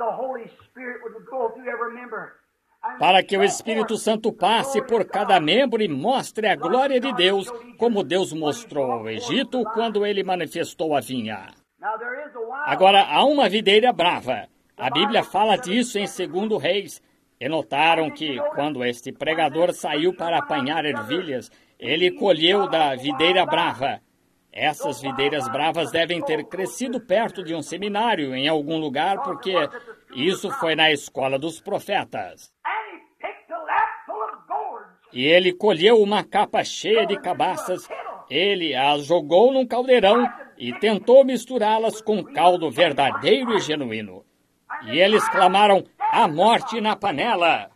Para que o Espírito Santo passe por cada membro e mostre a glória de Deus, como Deus mostrou ao Egito quando ele manifestou a vinha. Agora, há uma videira brava. A Bíblia fala disso em Segundo Reis. E notaram que, quando este pregador saiu para apanhar ervilhas, ele colheu da videira brava. Essas videiras bravas devem ter crescido perto de um seminário em algum lugar, porque isso foi na escola dos profetas. E ele colheu uma capa cheia de cabaças, ele as jogou num caldeirão e tentou misturá-las com caldo verdadeiro e genuíno. E eles clamaram, a morte na panela.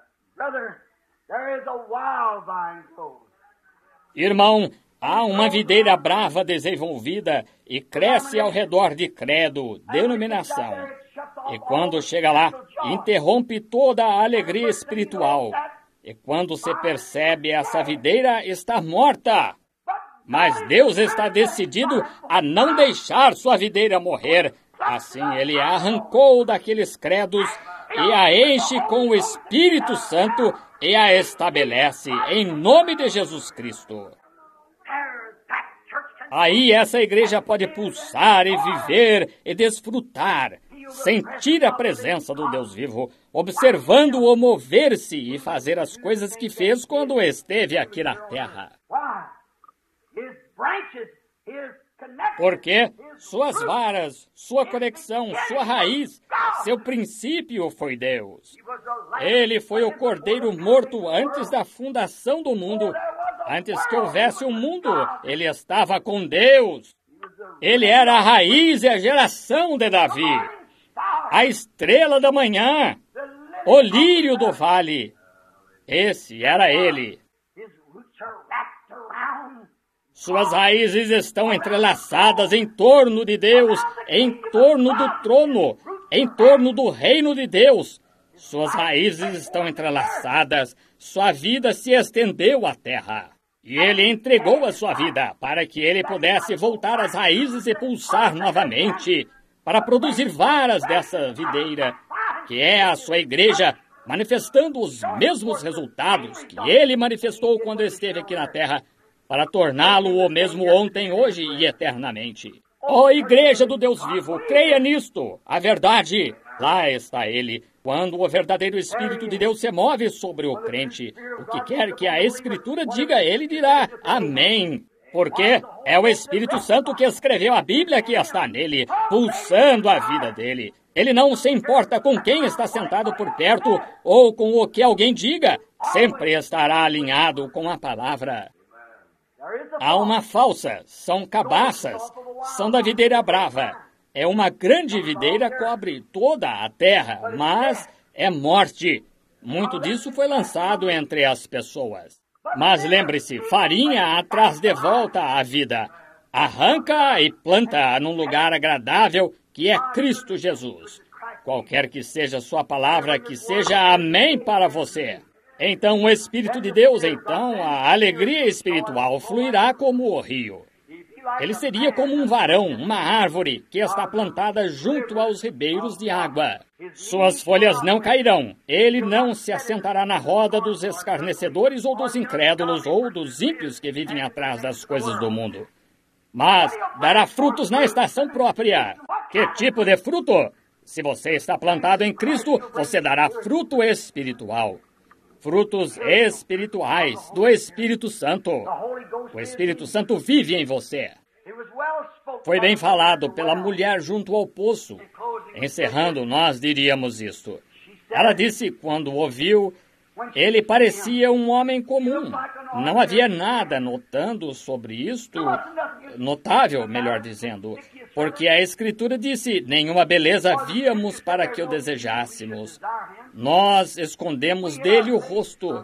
Irmão, há uma videira brava desenvolvida e cresce ao redor de credo, denominação. E quando chega lá, interrompe toda a alegria espiritual. E quando se percebe, essa videira está morta. Mas Deus está decidido a não deixar sua videira morrer. Assim, ele a arrancou daqueles credos e a enche com o Espírito Santo e a estabelece em nome de Jesus Cristo. Aí essa igreja pode pulsar e viver e desfrutar, sentir a presença do Deus vivo, observando-o mover-se e fazer as coisas que fez quando esteve aqui na terra. Porque suas varas, sua conexão, sua raiz, seu princípio foi Deus. Ele foi o cordeiro morto antes da fundação do mundo. Antes que houvesse um mundo, ele estava com Deus. Ele era a raiz e a geração de Davi, a estrela da manhã, o lírio do vale. Esse era ele. Suas raízes estão entrelaçadas em torno de Deus, em torno do trono, em torno do reino de Deus. Suas raízes estão entrelaçadas, sua vida se estendeu à terra. E ele entregou a sua vida para que ele pudesse voltar às raízes e pulsar novamente, para produzir varas dessa videira, que é a sua igreja, manifestando os mesmos resultados que ele manifestou quando esteve aqui na terra, para torná-lo o mesmo ontem, hoje e eternamente. Ó igreja do Deus vivo, creia nisto. A verdade, lá está ele. Quando o verdadeiro Espírito de Deus se move sobre o crente, o que quer que a Escritura diga, ele dirá amém. Porque é o Espírito Santo que escreveu a Bíblia que está nele, pulsando a vida dele. Ele não se importa com quem está sentado por perto ou com o que alguém diga. Sempre estará alinhado com a palavra. Há uma falsa, são cabaças, são da videira brava. É uma grande videira, cobre toda a terra, mas é morte. Muito disso foi lançado entre as pessoas. Mas lembre-se, farinha atrás de volta à vida. Arranca e planta num lugar agradável que é Cristo Jesus. Qualquer que seja sua palavra, que seja amém para você. Então o Espírito de Deus, então a alegria espiritual fluirá como o rio. Ele seria como um varão, uma árvore que está plantada junto aos ribeiros de água. Suas folhas não cairão. Ele não se assentará na roda dos escarnecedores ou dos incrédulos ou dos ímpios que vivem atrás das coisas do mundo. Mas dará frutos na estação própria. Que tipo de fruto? Se você está plantado em Cristo, você dará fruto espiritual. Frutos espirituais do Espírito Santo. O Espírito Santo vive em você. Foi bem falado pela mulher junto ao poço. Encerrando, nós diríamos isto. Ela disse, quando ouviu, ele parecia um homem comum. Não havia nada notando sobre isto, notável, melhor dizendo, porque a Escritura disse, nenhuma beleza víamos para que o desejássemos. Nós escondemos dele o rosto.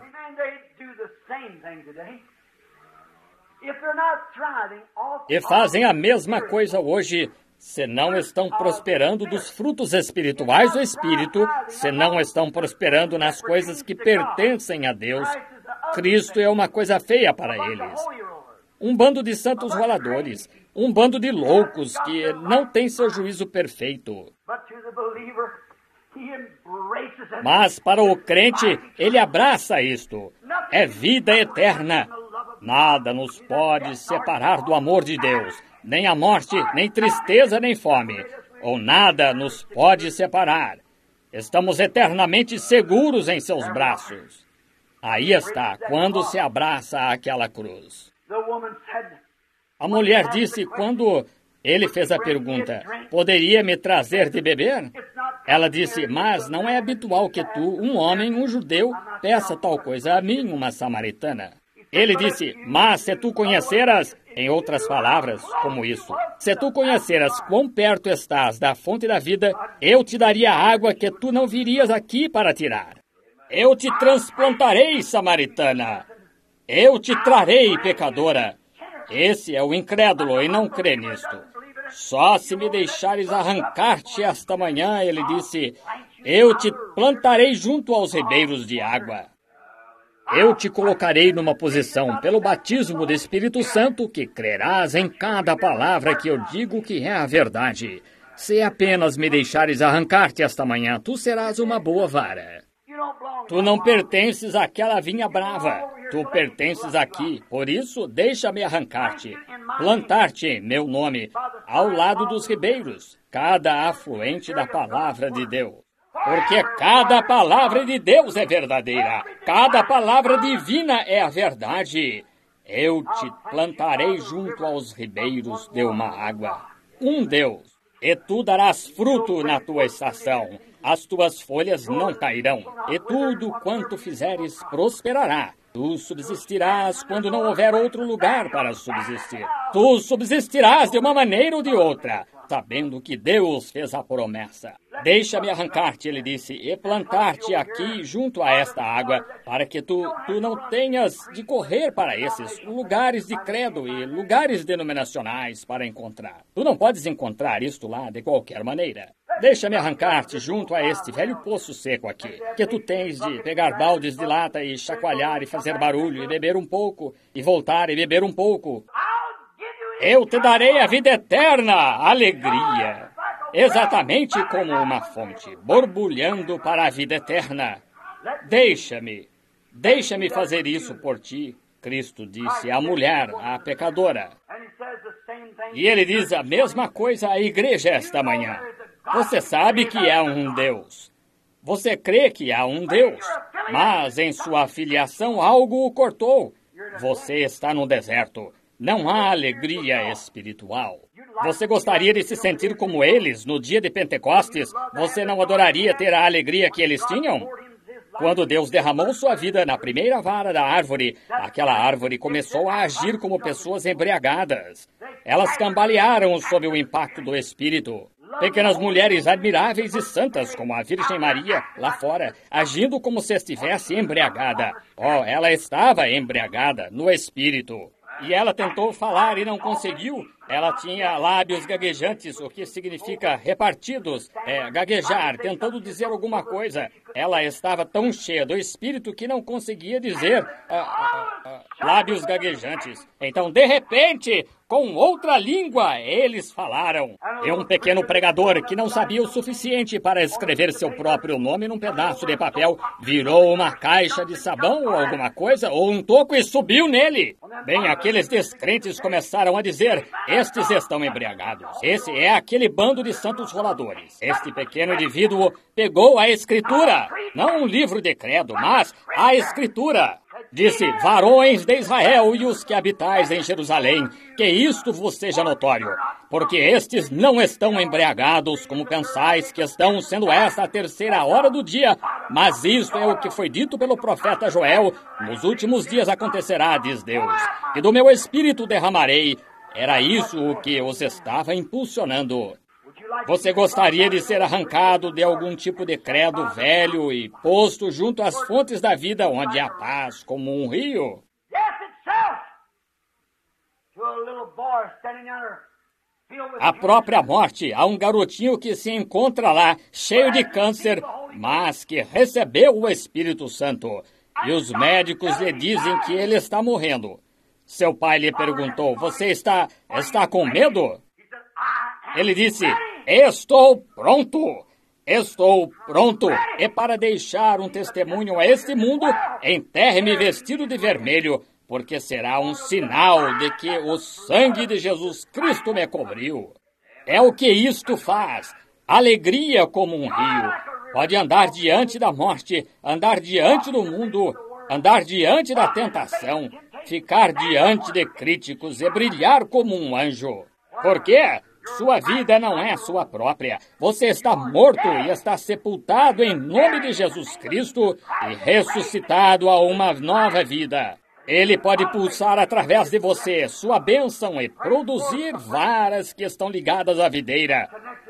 E fazem a mesma coisa hoje, se não estão prosperando dos frutos espirituais do Espírito, se não estão prosperando nas coisas que pertencem a Deus. Cristo é uma coisa feia para eles. Um bando de santos roladores, um bando de loucos que não tem seu juízo perfeito. Mas para o crente, ele abraça isto. É vida eterna. Nada nos pode separar do amor de Deus. Nem a morte, nem tristeza, nem fome. ou nada nos pode separar. Estamos eternamente seguros em seus braços. Aí está, quando se abraça àquela cruz. A mulher disse, quando ele fez a pergunta, poderia me trazer de beber? Ela disse, mas não é habitual que tu, um homem, um judeu, peça tal coisa a mim, uma samaritana. Ele disse, mas se tu conheceras, em outras palavras, como isso, se tu conheceras quão perto estás da fonte da vida, eu te daria água que tu não virias aqui para tirar. Eu te transplantarei, samaritana. Eu te trarei, pecadora. Esse é o incrédulo e não crê nisto. Só se me deixares arrancar-te esta manhã, ele disse, eu te plantarei junto aos ribeiros de água. Eu te colocarei numa posição, pelo batismo do Espírito Santo, que crerás em cada palavra que eu digo que é a verdade. Se apenas me deixares arrancar-te esta manhã, tu serás uma boa vara. Tu não pertences àquela vinha brava. Tu pertences aqui. Por isso, deixa-me arrancar-te, plantar-te em meu nome, ao lado dos ribeiros, cada afluente da palavra de Deus. Porque cada palavra de Deus é verdadeira. Cada palavra divina é a verdade. Eu te plantarei junto aos ribeiros de uma água. Um Deus. E tu darás fruto na tua estação. As tuas folhas não cairão. E tudo quanto fizeres prosperará. Tu subsistirás quando não houver outro lugar para subsistir. Tu subsistirás de uma maneira ou de outra, sabendo que Deus fez a promessa. Deixa-me arrancar-te, ele disse, e plantar-te aqui junto a esta água, para que tu, tu não tenhas de correr para esses lugares de credo e lugares denominacionais para encontrar. Tu não podes encontrar isto lá de qualquer maneira. Deixa-me arrancar-te junto a este velho poço seco aqui, que tu tens de pegar baldes de lata e chacoalhar e fazer barulho e beber um pouco, e voltar e beber um pouco. Eu te darei a vida eterna, alegria, exatamente como uma fonte, borbulhando para a vida eterna. Deixa-me, deixa-me fazer isso por ti, Cristo disse à mulher, à pecadora. E ele diz a mesma coisa à igreja esta manhã. Você sabe que há um Deus. Você crê que há um Deus, mas em sua filiação algo o cortou. Você está no deserto. Não há alegria espiritual. Você gostaria de se sentir como eles no dia de Pentecostes? Você não adoraria ter a alegria que eles tinham? Quando Deus derramou sua vida na primeira vara da árvore, aquela árvore começou a agir como pessoas embriagadas. Elas cambalearam sob o impacto do Espírito. Pequenas mulheres admiráveis e santas, como a Virgem Maria, lá fora, agindo como se estivesse embriagada. Oh, ela estava embriagada no Espírito. E ela tentou falar e não conseguiu. Ela tinha lábios gaguejantes, o que significa repartidos, é, gaguejar, tentando dizer alguma coisa. Ela estava tão cheia do Espírito que não conseguia dizer ah, ah, ah, lábios gaguejantes. Então, de repente, com outra língua, eles falaram. E um pequeno pregador que não sabia o suficiente para escrever seu próprio nome num pedaço de papel, virou uma caixa de sabão ou alguma coisa, ou um toco e subiu nele. Bem, aqueles descrentes começaram a dizer, estes estão embriagados. Esse é aquele bando de santos roladores. Este pequeno indivíduo pegou a Escritura, não um livro de credo, mas a Escritura. Disse, varões de Israel e os que habitais em Jerusalém, que isto vos seja notório, porque estes não estão embriagados, como pensais que estão, sendo esta a terceira hora do dia, mas isto é o que foi dito pelo profeta Joel, nos últimos dias acontecerá, diz Deus, que do meu espírito derramarei. Era isso o que os estava impulsionando. Você gostaria de ser arrancado de algum tipo de credo velho e posto junto às fontes da vida, onde há paz como um rio? A própria morte, há um garotinho que se encontra lá, cheio de câncer, mas que recebeu o Espírito Santo. E os médicos lhe dizem que ele está morrendo. Seu pai lhe perguntou, você está, está com medo? Ele disse, estou pronto, estou pronto, e para deixar um testemunho a este mundo, enterre-me vestido de vermelho, porque será um sinal de que o sangue de Jesus Cristo me cobriu. É o que isto faz. Alegria como um rio. Pode andar diante da morte, andar diante do mundo, andar diante da tentação, ficar diante de críticos e brilhar como um anjo. Por quê? Sua vida não é sua própria. Você está morto e está sepultado em nome de Jesus Cristo e ressuscitado a uma nova vida. Ele pode pulsar através de você sua bênção e produzir varas que estão ligadas à videira.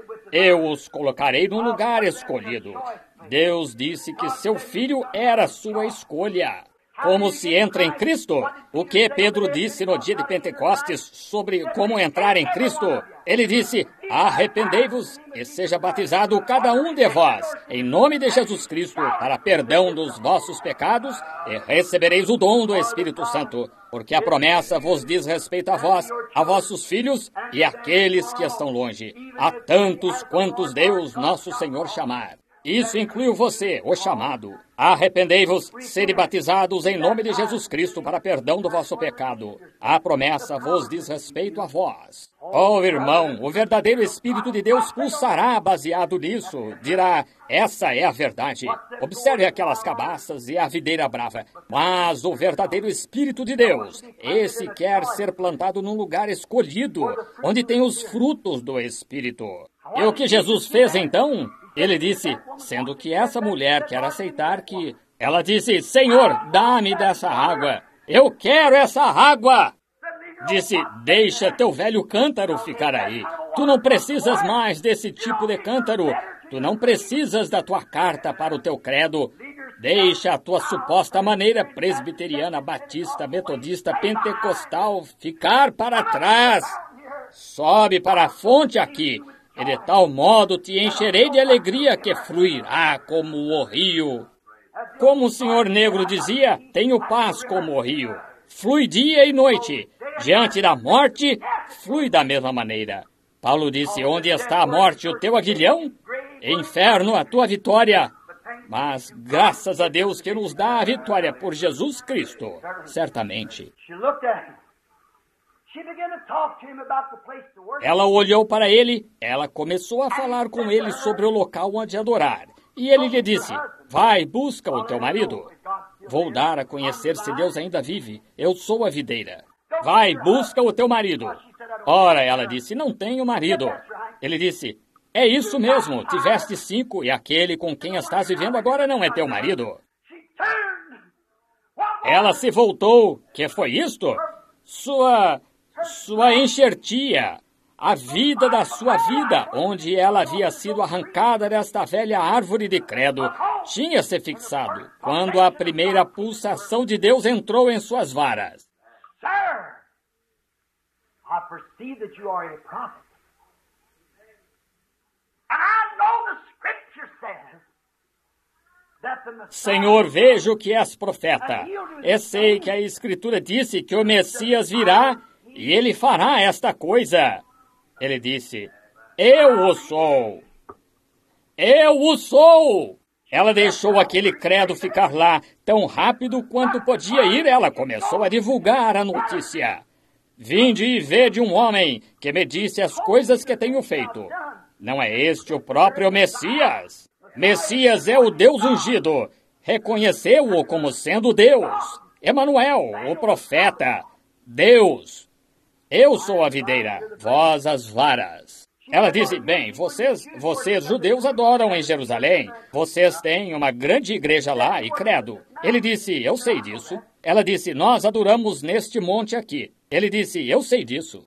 Eu os colocarei num lugar escolhido. Deus disse que seu filho era sua escolha. Como se entra em Cristo? O que Pedro disse no dia de Pentecostes sobre como entrar em Cristo? Ele disse, arrependei-vos e seja batizado cada um de vós, em nome de Jesus Cristo, para perdão dos vossos pecados, e recebereis o dom do Espírito Santo, porque a promessa vos diz respeito a vós, a vossos filhos e àqueles que estão longe, a tantos quantos Deus, nosso Senhor, chamar. Isso inclui você, o chamado. Arrependei-vos, sede batizados em nome de Jesus Cristo para perdão do vosso pecado. A promessa vos diz respeito a vós. Oh, irmão, o verdadeiro Espírito de Deus pulsará baseado nisso. Dirá, essa é a verdade. Observe aquelas cabaças e a videira brava. Mas o verdadeiro Espírito de Deus, esse quer ser plantado num lugar escolhido, onde tem os frutos do Espírito. E o que Jesus fez então? Ele disse, sendo que essa mulher quer aceitar que... Ela disse, Senhor, dá-me dessa água. Eu quero essa água. Disse, deixa teu velho cântaro ficar aí. Tu não precisas mais desse tipo de cântaro. Tu não precisas da tua carta para o teu credo. Deixa a tua suposta maneira presbiteriana, batista, metodista, pentecostal ficar para trás. Sobe para a fonte aqui. E de tal modo te encherei de alegria que fluirá como o rio. Como o senhor negro dizia, tenho paz como o rio. Flui dia e noite. Diante da morte, flui da mesma maneira. Paulo disse, onde está a morte, o teu aguilhão? Inferno, a tua vitória. Mas graças a Deus que nos dá a vitória por Jesus Cristo, certamente. Ela olhou para ele, ela começou a falar com ele sobre o local onde adorar. E ele lhe disse, vai, busca o teu marido. Vou dar a conhecer se Deus ainda vive. Eu sou a videira. Vai, busca o teu marido. Ora, ela disse, não tenho marido. Ele disse, é isso mesmo, tiveste cinco e aquele com quem estás vivendo agora não é teu marido. Ela se voltou. Que foi isto? Sua... Sua enxertia, a vida da sua vida, onde ela havia sido arrancada desta velha árvore de credo, tinha se fixado quando a primeira pulsação de Deus entrou em suas varas. Sir, I perceive that you are a prophet. And I know the scripture says that the Messiah... Senhor, vejo que és profeta. Eu sei que a Escritura disse que o Messias virá e ele fará esta coisa. Ele disse, eu o sou. Eu o sou. Ela deixou aquele credo ficar lá tão rápido quanto podia ir. Ela começou a divulgar a notícia. Vinde e vede um homem que me disse as coisas que tenho feito. Não é este o próprio Messias? Messias é o Deus ungido. Reconheceu-o como sendo Deus. Emanuel, o profeta. Deus. Eu sou a videira, vós as varas. Ela disse, bem, vocês, vocês judeus adoram em Jerusalém. Vocês têm uma grande igreja lá e credo. Ele disse, eu sei disso. Ela disse, nós adoramos neste monte aqui. Ele disse, eu sei disso.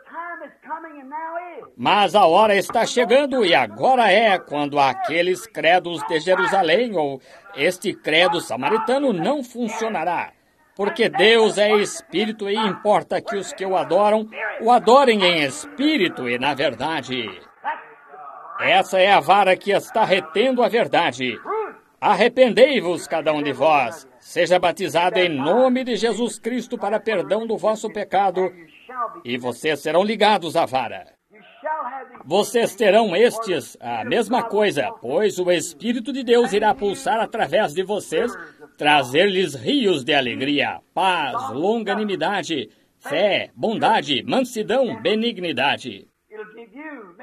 Mas a hora está chegando e agora é quando aqueles credos de Jerusalém ou este credo samaritano não funcionará. Porque Deus é Espírito e importa que os que o adoram, o adorem em Espírito e na verdade. Essa é a vara que está retendo a verdade. Arrependei-vos, cada um de vós. Seja batizado em nome de Jesus Cristo para perdão do vosso pecado, e vocês serão ligados à vara. Vocês terão estes a mesma coisa, pois o Espírito de Deus irá pulsar através de vocês, trazer-lhes rios de alegria, paz, longanimidade, fé, bondade, mansidão, benignidade.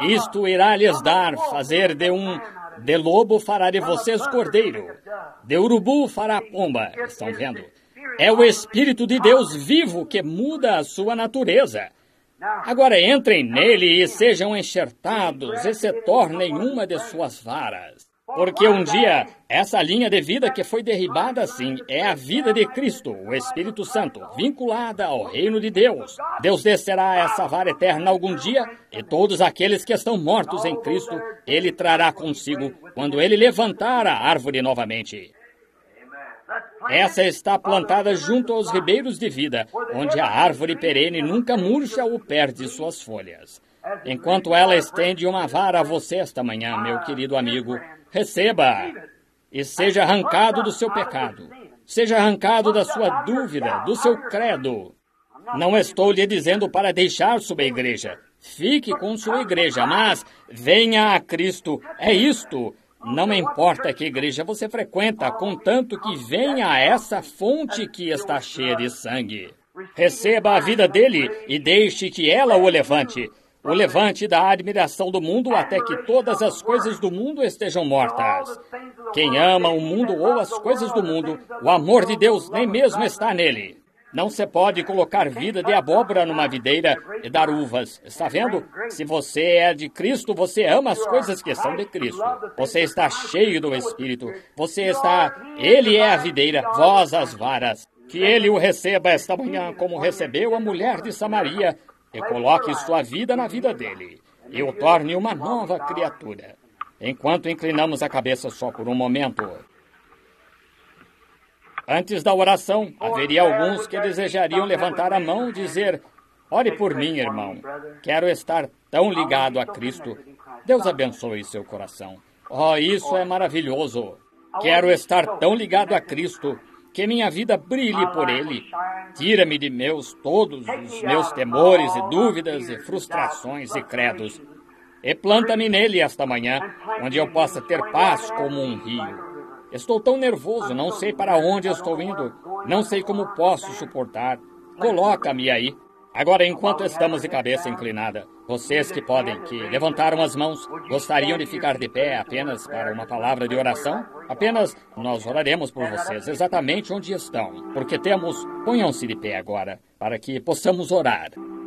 Isto irá lhes dar, fazer de um, de lobo fará de vocês cordeiro, de urubu fará pomba. Estão vendo? É o Espírito de Deus vivo que muda a sua natureza. Agora entrem nele e sejam enxertados e se tornem uma de suas varas. Porque um dia, essa linha de vida que foi derribada assim é a vida de Cristo, o Espírito Santo, vinculada ao reino de Deus. Deus descerá essa vara eterna algum dia, e todos aqueles que estão mortos em Cristo, Ele trará consigo quando Ele levantar a árvore novamente. Essa está plantada junto aos ribeiros de vida, onde a árvore perene nunca murcha ou perde suas folhas. Enquanto ela estende uma vara a você esta manhã, meu querido amigo, receba e seja arrancado do seu pecado, seja arrancado da sua dúvida, do seu credo. Não estou lhe dizendo para deixar sua igreja. Fique com sua igreja, mas venha a Cristo. É isto. Não importa que igreja você frequenta, contanto que venha a essa fonte que está cheia de sangue. Receba a vida dele e deixe que ela o levante. O levante da admiração do mundo até que todas as coisas do mundo estejam mortas. Quem ama o mundo ou as coisas do mundo, o amor de Deus nem mesmo está nele. Não se pode colocar vida de abóbora numa videira e dar uvas. Está vendo? Se você é de Cristo, você ama as coisas que são de Cristo. Você está cheio do Espírito. Você está... Ele é a videira, vós as varas. Que ele o receba esta manhã como recebeu a mulher de Samaria e coloque sua vida na vida dele e o torne uma nova criatura. Enquanto inclinamos a cabeça só por um momento... Antes da oração, haveria alguns que desejariam levantar a mão e dizer: ore por mim, irmão. Quero estar tão ligado a Cristo. Deus abençoe seu coração. Oh, isso é maravilhoso. Quero estar tão ligado a Cristo que minha vida brilhe por Ele. Tira-me de meus todos os meus temores e dúvidas e frustrações e credos. E planta-me nele esta manhã, onde eu possa ter paz como um rio. Estou tão nervoso, não sei para onde estou indo, não sei como posso suportar. Coloca-me aí. Agora, enquanto estamos de cabeça inclinada, vocês que podem, que levantaram as mãos, gostariam de ficar de pé apenas para uma palavra de oração? Apenas nós oraremos por vocês exatamente onde estão, porque temos... Ponham-se de pé agora, para que possamos orar.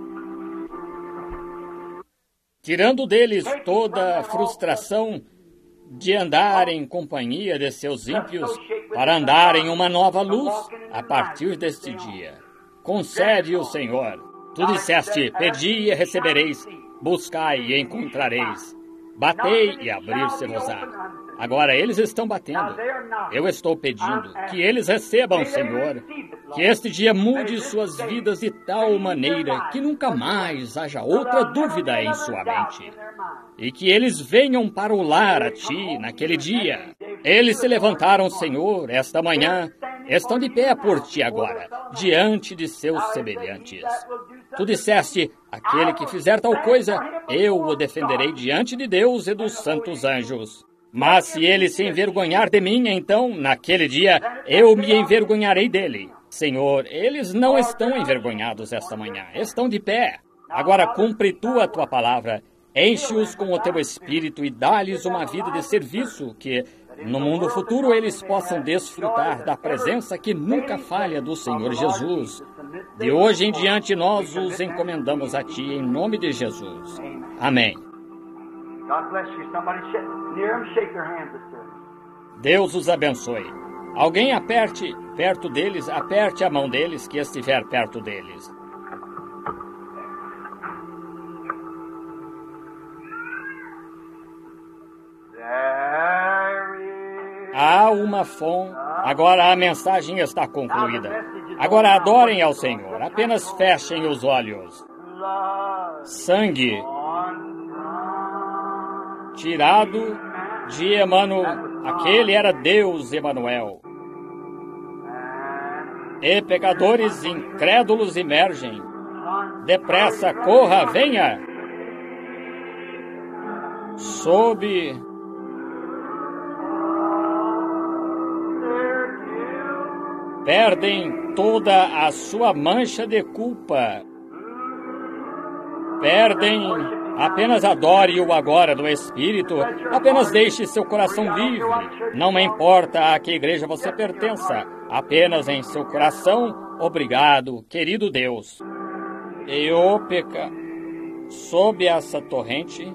Tirando deles toda a frustração de andar em companhia de seus ímpios, para andar em uma nova luz a partir deste dia. Concede o Senhor. Tu disseste: pedi e recebereis, buscai e encontrareis, batei e abrir-se-vos-á. Agora eles estão batendo. Eu estou pedindo que eles recebam, Senhor, que este dia mude suas vidas de tal maneira que nunca mais haja outra dúvida em sua mente. E que eles venham para o lar a Ti naquele dia. Eles se levantaram, Senhor, esta manhã, estão de pé por Ti agora, diante de seus semelhantes. Tu disseste: aquele que fizer tal coisa, eu o defenderei diante de Deus e dos santos anjos. Mas se ele se envergonhar de mim, então, naquele dia, eu me envergonharei dele. Senhor, eles não estão envergonhados esta manhã, estão de pé. Agora cumpre Tu a Tua palavra, enche-os com o Teu Espírito e dá-lhes uma vida de serviço, que no mundo futuro eles possam desfrutar da presença que nunca falha do Senhor Jesus. De hoje em diante nós os encomendamos a Ti em nome de Jesus. Amém. Deus os abençoe. Alguém aperte perto deles, aperte a mão deles que estiver perto deles. Há uma fonte. Agora a mensagem está concluída. Agora adorem ao Senhor. Apenas fechem os olhos. Sangue tirado de Emanuel. Aquele era Deus Emanuel. E pecadores incrédulos emergem. Depressa, corra, venha. Sob perdem toda a sua mancha de culpa. Perdem Apenas adore-o agora no Espírito. Apenas deixe seu coração livre. Não me importa a que igreja você pertença. Apenas em seu coração. Obrigado, querido Deus. Eu peca sob essa torrente.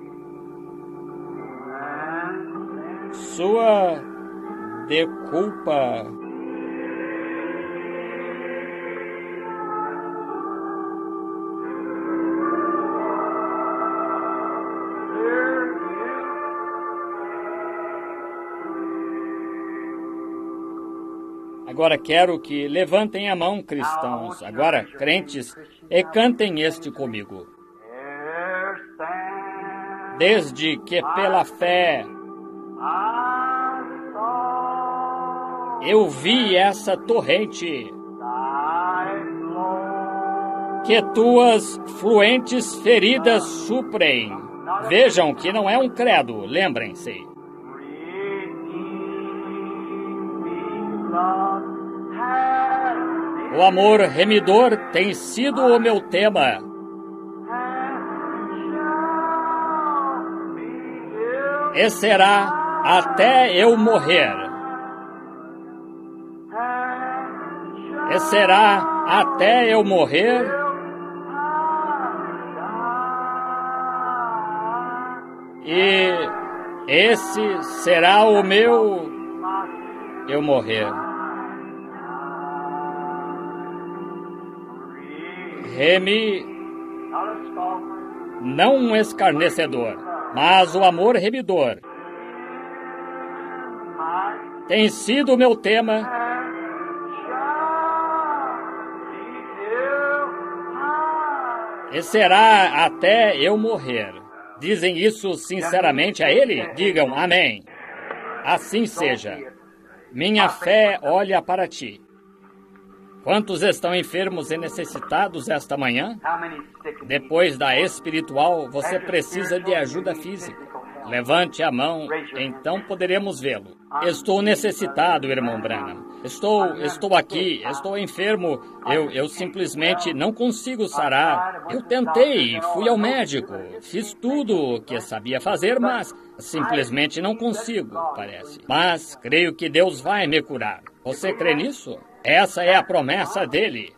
Sua de culpa. Agora quero que levantem a mão, cristãos, agora crentes, e cantem este comigo. Desde que pela fé eu vi essa torrente, que tuas fluentes feridas suprem. Vejam que não é um credo, lembrem-se. O amor remidor tem sido o meu tema. E será até eu morrer. E será até eu morrer. E esse será o meu eu morrer. Remi, não um escarnecedor, mas o amor remidor. Tem sido o meu tema. E será até eu morrer. Dizem isso sinceramente a Ele? Digam amém. Assim seja. Minha fé olha para ti. Quantos estão enfermos e necessitados esta manhã? Depois da espiritual, você precisa de ajuda física. Levante a mão, então poderemos vê-lo. Estou necessitado, irmão Branham. Estou, estou aqui, estou enfermo. Eu, eu simplesmente não consigo sarar. Eu tentei, fui ao médico, fiz tudo o que sabia fazer, mas simplesmente não consigo, parece. Mas creio que Deus vai me curar. Você crê nisso? Essa é a promessa dele.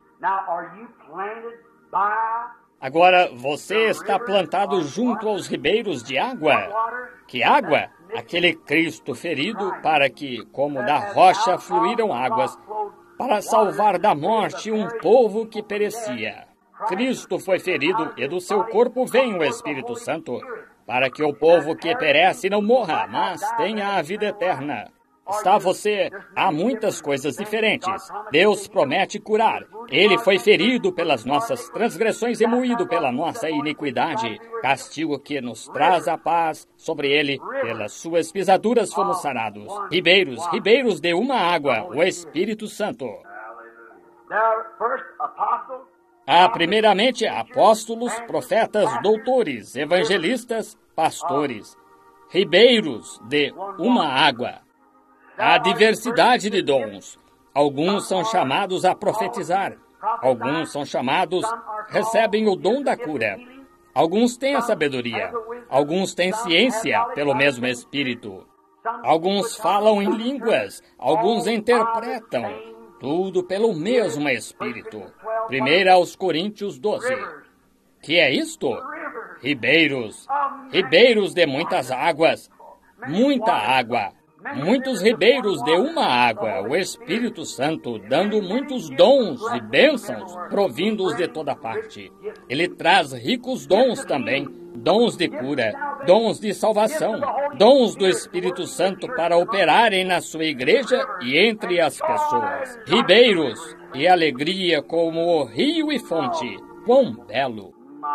Agora, você está plantado junto aos ribeiros de água. Que água? Aquele Cristo ferido para que, como da rocha, fluíram águas, para salvar da morte um povo que perecia. Cristo foi ferido e do seu corpo vem o Espírito Santo, para que o povo que perece não morra, mas tenha a vida eterna. Está você? Há muitas coisas diferentes. Deus promete curar. Ele foi ferido pelas nossas transgressões e moído pela nossa iniquidade. Castigo que nos traz a paz. Sobre ele, pelas suas pisaduras fomos sarados. Ribeiros, ribeiros de uma água, o Espírito Santo. Há primeiramente apóstolos, profetas, doutores, evangelistas, pastores. Ribeiros de uma água. Há diversidade de dons. Alguns são chamados a profetizar. Alguns são chamados, recebem o dom da cura. Alguns têm a sabedoria. Alguns têm ciência pelo mesmo Espírito. Alguns falam em línguas. Alguns interpretam. Tudo pelo mesmo Espírito. Primeiro aos Coríntios doze. Que é isto? Ribeiros. Ribeiros de muitas águas. Muita água. Muitos ribeiros de uma água, o Espírito Santo, dando muitos dons e bênçãos, provindos de toda parte. Ele traz ricos dons também, dons de cura, dons de salvação, dons do Espírito Santo para operarem na sua igreja e entre as pessoas. Ribeiros e alegria como o rio e fonte. Quão belo!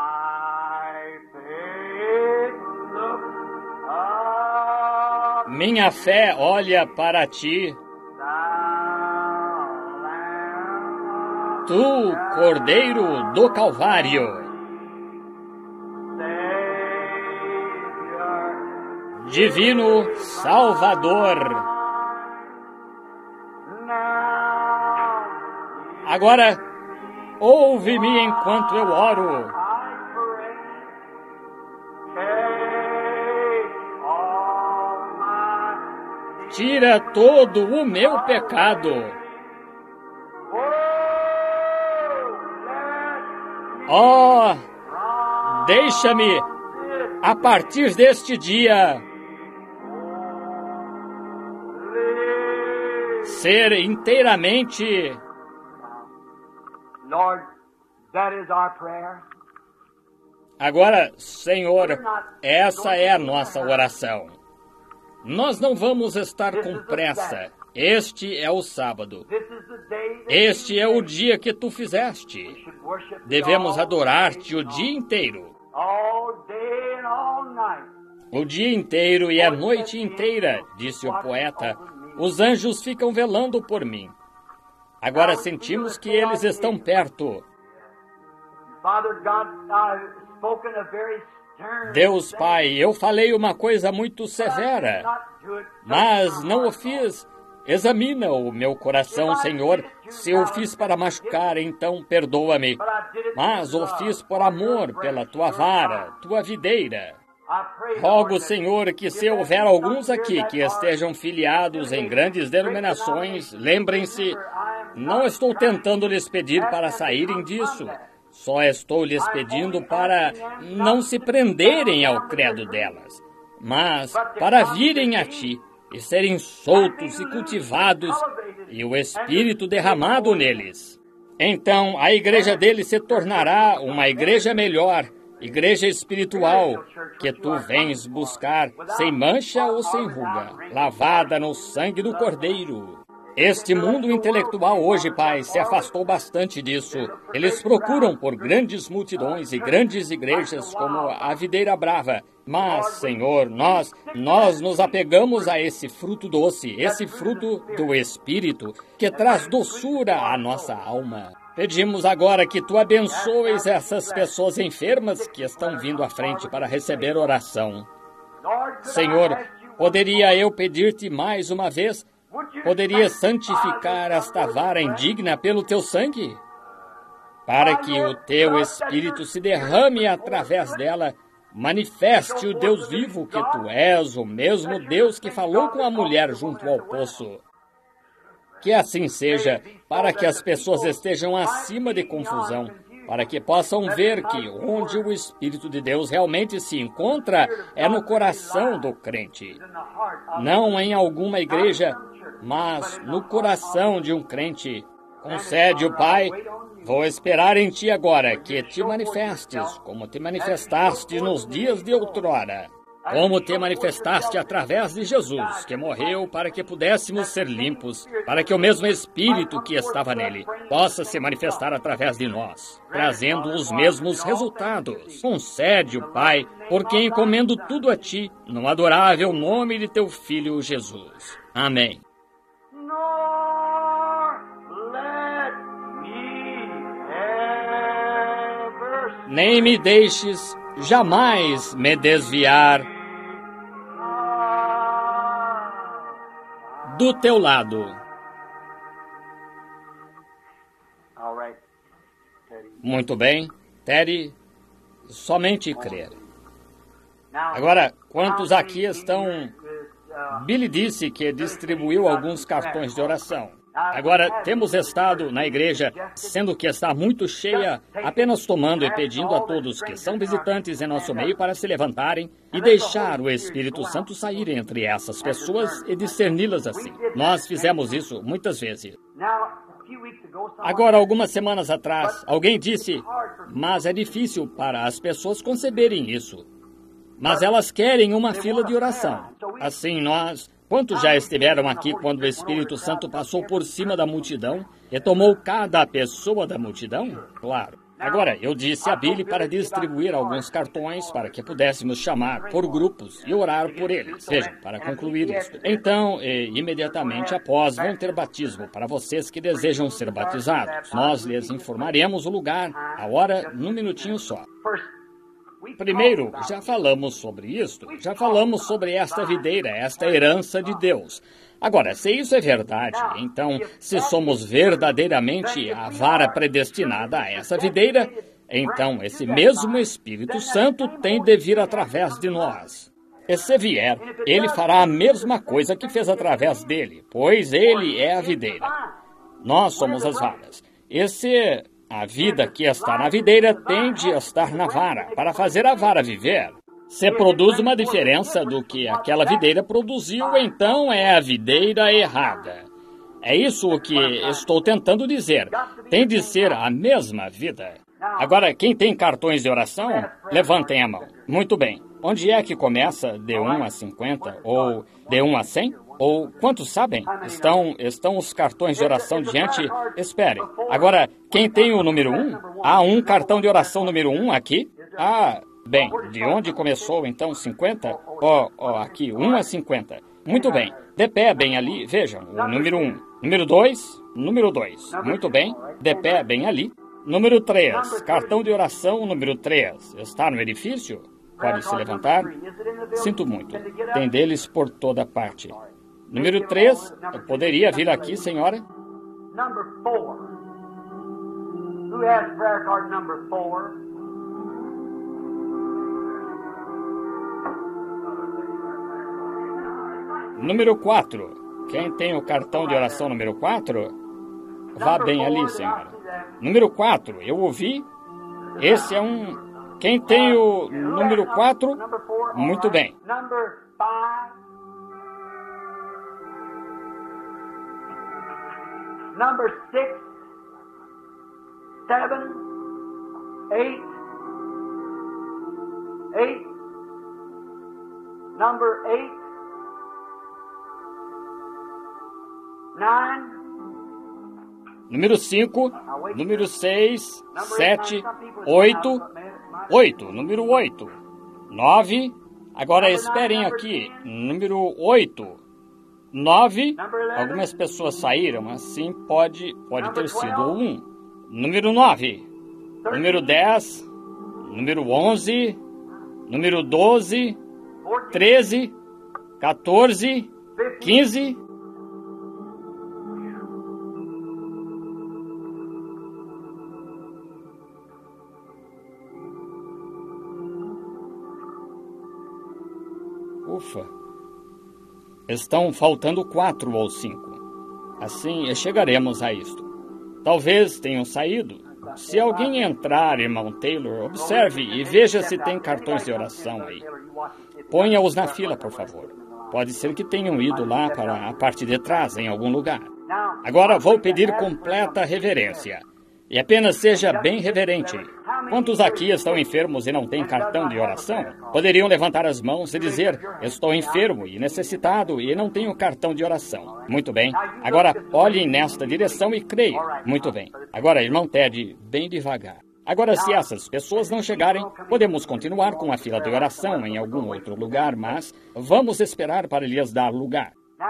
Minha fé olha para ti. Tu, Cordeiro do Calvário. Divino Salvador. Agora, ouve-me enquanto eu oro. tira todo o meu pecado. Oh, deixa-me, a partir deste dia, ser inteiramente. Lord, that is our prayer. Agora, Senhor, essa é a nossa oração. Nós não vamos estar com pressa. Este é o sábado. Este é o dia que tu fizeste. Devemos adorar-te o dia inteiro. O dia inteiro e a noite inteira, disse o poeta, os anjos ficam velando por mim. Agora sentimos que eles estão perto. Deus Pai, eu falei uma coisa muito severa, mas não o fiz. Examina o meu coração, Senhor. Se eu fiz para machucar, então perdoa-me. Mas o fiz por amor, pela tua vara, tua videira. Rogo, Senhor, que se houver alguns aqui que estejam filiados em grandes denominações, lembrem-se, não estou tentando lhes pedir para saírem disso. Só estou lhes pedindo para não se prenderem ao credo delas, mas para virem a ti e serem soltos e cultivados e o Espírito derramado neles. Então a igreja deles se tornará uma igreja melhor, igreja espiritual, que tu vens buscar sem mancha ou sem ruga, lavada no sangue do Cordeiro. Este mundo intelectual hoje, Pai, se afastou bastante disso. Eles procuram por grandes multidões e grandes igrejas como a Videira Brava. Mas, Senhor, nós, nós nos apegamos a esse fruto doce, esse fruto do Espírito, que traz doçura à nossa alma. Pedimos agora que tu abençoes essas pessoas enfermas que estão vindo à frente para receber oração. Senhor, poderia eu pedir-te mais uma vez? Poderia santificar esta vara indigna pelo teu sangue? Para que o teu Espírito se derrame através dela, manifeste o Deus vivo que tu és, o mesmo Deus que falou com a mulher junto ao poço. Que assim seja, para que as pessoas estejam acima de confusão, para que possam ver que onde o Espírito de Deus realmente se encontra é no coração do crente. Não em alguma igreja, mas no coração de um crente. Concede, o Pai, vou esperar em ti agora que te manifestes, como te manifestaste nos dias de outrora. Como te manifestaste através de Jesus, que morreu para que pudéssemos ser limpos, para que o mesmo Espírito que estava nele possa se manifestar através de nós, trazendo os mesmos resultados. Concede, o Pai, porque encomendo tudo a ti, no adorável nome de teu Filho Jesus. Amém. Nem me deixes jamais me desviar do teu lado. Muito bem, Terry, somente crer. Agora, quantos aqui estão... Billy disse que distribuiu alguns cartões de oração. Agora, temos estado na igreja, sendo que está muito cheia, apenas tomando e pedindo a todos que são visitantes em nosso meio para se levantarem e deixar o Espírito Santo sair entre essas pessoas e discerni-las assim. Nós fizemos isso muitas vezes. Agora, algumas semanas atrás, alguém disse, mas é difícil para as pessoas conceberem isso. Mas elas querem uma fila de oração. Assim, nós... Quantos já estiveram aqui quando o Espírito Santo passou por cima da multidão e tomou cada pessoa da multidão? Claro. Agora, eu disse a Billy para distribuir alguns cartões para que pudéssemos chamar por grupos e orar por eles. Vejam, para concluir isso. Então, e, imediatamente após, vão ter batismo para vocês que desejam ser batizados. Nós lhes informaremos o lugar, a hora, num minutinho só. Primeiro, já falamos sobre isto, já falamos sobre esta videira, esta herança de Deus. Agora, se isso é verdade, então, se somos verdadeiramente a vara predestinada a essa videira, então esse mesmo Espírito Santo tem de vir através de nós. E se vier, ele fará a mesma coisa que fez através dele, pois ele é a videira. Nós somos as varas. E se a vida que está na videira tem de estar na vara, para fazer a vara viver. Se produz uma diferença do que aquela videira produziu, então é a videira errada. É isso o que estou tentando dizer. Tem de ser a mesma vida. Agora, quem tem cartões de oração, levantem a mão. Muito bem. Onde é que começa de um a cinquenta? Ou de um a cem? Ou quantos sabem? Estão, estão os cartões de oração diante? Espere. Agora, quem tem o número um? Há um cartão de oração número um aqui? Ah, bem, de onde começou então cinquenta? Ó, oh, oh, aqui, um a cinquenta. Muito bem. De pé, bem ali, vejam, o número um. Número dois, número dois. Muito bem. De pé, bem ali. Número três, cartão de oração número três. Está no edifício? Pode se levantar? Sinto muito. Tem deles por toda parte. Número três, poderia vir aqui, senhora? Number four. Who has prayer card number four? Número quatro. Quem tem o cartão de oração número quatro? Vá bem ali, senhora. Número quatro, eu ouvi. Esse é um... Quem tem o número quatro? Muito bem. Number six, seven, eight, eight, number eight, nine, número cinco, número seis, sete, oito, oito, número oito, nove, agora esperem aqui, número oito. Nove, algumas pessoas saíram, assim pode, pode ter sido o um. Número nove, número dez, número onze, número doze, treze, quatorze, quinze. Ufa. Estão faltando quatro ou cinco. Assim chegaremos a isto. Talvez tenham saído. Se alguém entrar, irmão Taylor, observe e veja se tem cartões de oração aí. Ponha-os na fila, por favor. Pode ser que tenham ido lá para a parte de trás, em algum lugar. Agora vou pedir completa reverência. E apenas seja bem reverente. Quantos aqui estão enfermos e não têm cartão de oração? Poderiam levantar as mãos e dizer, estou enfermo e necessitado e não tenho cartão de oração. Muito bem. Agora olhem nesta direção e creiam. Muito bem. Agora, irmão Ted, bem devagar. Agora, se essas pessoas não chegarem, podemos continuar com a fila de oração em algum outro lugar, mas vamos esperar para lhes dar lugar.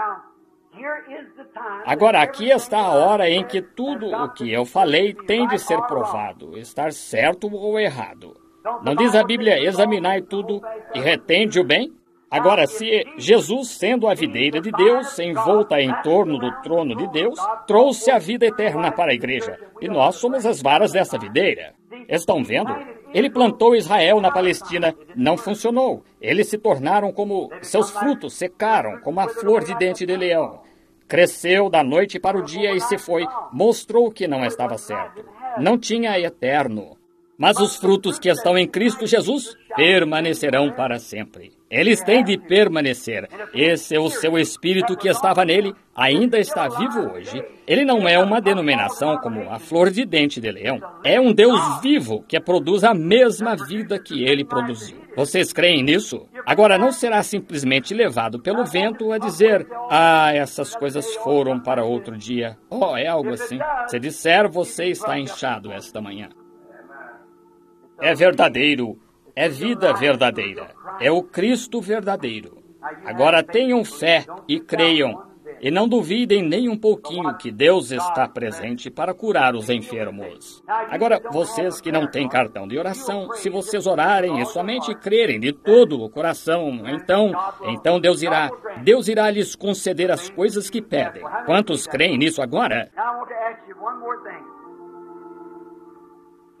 Agora, aqui está a hora em que tudo o que eu falei tem de ser provado, estar certo ou errado. Não diz a Bíblia, examinai tudo e retende o bem? Agora, se Jesus, sendo a videira de Deus, envolta em torno do trono de Deus, trouxe a vida eterna para a igreja, e nós somos as varas dessa videira. Estão vendo? Ele plantou Israel na Palestina, não funcionou. Eles se tornaram como seus frutos, secaram, como a flor de dente de leão. Cresceu da noite para o dia e se foi, mostrou que não estava certo. Não tinha eterno. Mas os frutos que estão em Cristo Jesus permanecerão para sempre. Eles têm de permanecer. Esse é o seu espírito que estava nele, ainda está vivo hoje. Ele não é uma denominação como a flor de dente de leão. É um Deus vivo que produz a mesma vida que ele produziu. Vocês creem nisso? Agora, não será simplesmente levado pelo vento a dizer, ah, essas coisas foram para outro dia. Oh, é algo assim. Se disser, você está inchado esta manhã. É verdadeiro, é vida verdadeira, é o Cristo verdadeiro. Agora tenham fé e creiam, e não duvidem nem um pouquinho que Deus está presente para curar os enfermos. Agora, vocês que não têm cartão de oração, se vocês orarem e somente crerem de todo o coração, então, então Deus irá, Deus irá lhes conceder as coisas que pedem. Quantos creem nisso agora?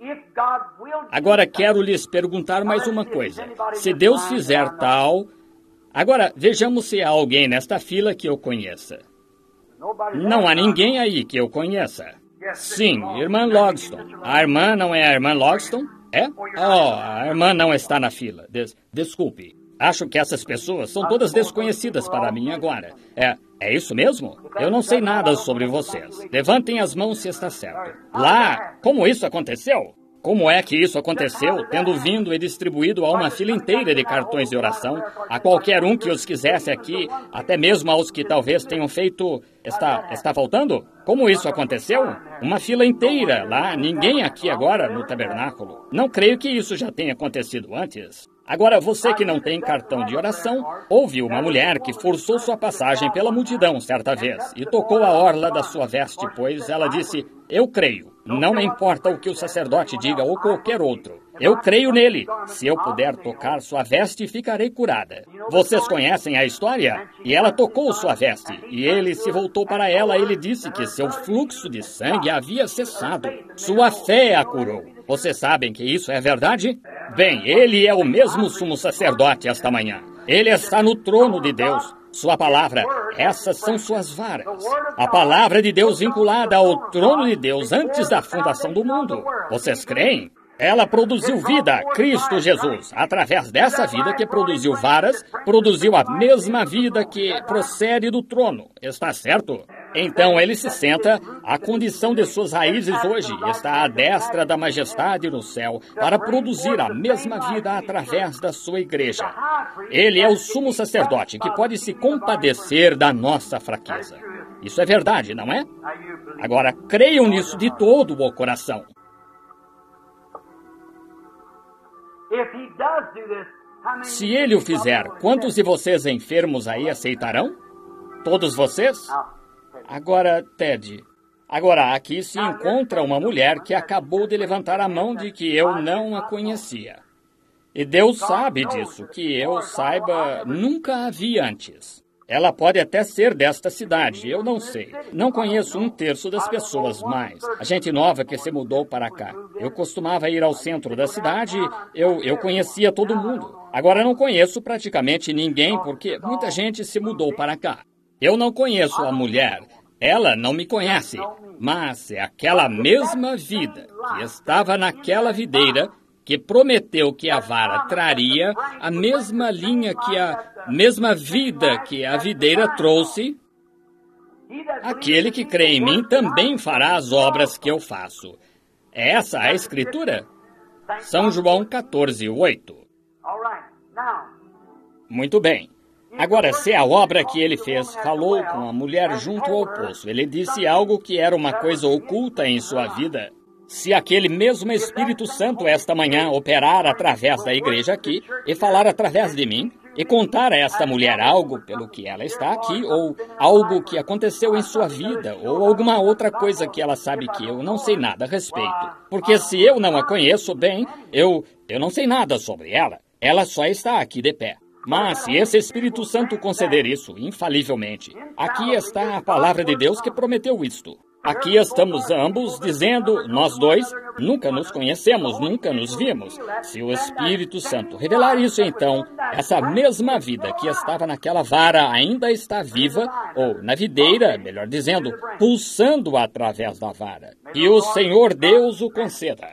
Agora quero lhes perguntar mais uma coisa. Se Deus fizer tal, Agora, vejamos se há alguém nesta fila que eu conheça. Não há ninguém aí que eu conheça. Sim, irmã Logston. A irmã não é a irmã Logston? É? Oh, a irmã não está na fila. Des desculpe. Acho que essas pessoas são todas desconhecidas para mim agora. É, é isso mesmo? Eu não sei nada sobre vocês. Levantem as mãos se está certo. Lá, como isso aconteceu? Como é que isso aconteceu, tendo vindo e distribuído a uma fila inteira de cartões de oração, a qualquer um que os quisesse aqui, até mesmo aos que talvez tenham feito... Está, está faltando? Como isso aconteceu? Uma fila inteira lá, ninguém aqui agora no tabernáculo. Não creio que isso já tenha acontecido antes. Agora, você que não tem cartão de oração, houve uma mulher que forçou sua passagem pela multidão certa vez e tocou a orla da sua veste, pois ela disse, eu creio, não me importa o que o sacerdote diga ou qualquer outro. Eu creio nele. Se eu puder tocar sua veste, ficarei curada. Vocês conhecem a história? E ela tocou sua veste, e ele se voltou para ela e lhe disse que seu fluxo de sangue havia cessado. Sua fé a curou. Vocês sabem que isso é verdade? Bem, ele é o mesmo sumo sacerdote esta manhã. Ele está no trono de Deus. Sua palavra, essas são suas varas. A palavra de Deus vinculada ao trono de Deus antes da fundação do mundo. Vocês creem? Ela produziu vida, Cristo Jesus. Através dessa vida que produziu varas, produziu a mesma vida que procede do trono. Está certo? Então ele se senta, a condição de suas raízes hoje está à destra da majestade no céu para produzir a mesma vida através da sua igreja. Ele é o sumo sacerdote que pode se compadecer da nossa fraqueza. Isso é verdade, não é? Agora, creiam nisso de todo o coração. Se ele o fizer, quantos de vocês enfermos aí aceitarão? Todos vocês? Agora, Ted, agora aqui se encontra uma mulher que acabou de levantar a mão de que eu não a conhecia. E Deus sabe disso, que eu saiba, nunca a vi antes. Ela pode até ser desta cidade, eu não sei. Não conheço um terço das pessoas, mas a gente nova que se mudou para cá. Eu costumava ir ao centro da cidade, eu, eu conhecia todo mundo. Agora não conheço praticamente ninguém, porque muita gente se mudou para cá. Eu não conheço a mulher, ela não me conhece, mas é aquela mesma vida que estava naquela videira que prometeu que a vara traria a mesma linha que a mesma vida que a videira trouxe. Aquele que crê em mim também fará as obras que eu faço. É essa a Escritura? São João quatorze, oito. Muito bem. Agora, se a obra que ele fez falou com a mulher junto ao poço, ele disse algo que era uma coisa oculta em sua vida. Se aquele mesmo Espírito Santo esta manhã operar através da igreja aqui e falar através de mim e contar a esta mulher algo pelo que ela está aqui ou algo que aconteceu em sua vida ou alguma outra coisa que ela sabe que eu não sei nada a respeito. Porque se eu não a conheço bem, eu, eu não sei nada sobre ela. Ela só está aqui de pé. Mas se esse Espírito Santo conceder isso, infalivelmente, aqui está a palavra de Deus que prometeu isto. Aqui estamos ambos dizendo, nós dois, nunca nos conhecemos, nunca nos vimos. Se o Espírito Santo revelar isso, então, essa mesma vida que estava naquela vara ainda está viva, ou na videira, melhor dizendo, pulsando através da vara. E o Senhor Deus o conceda.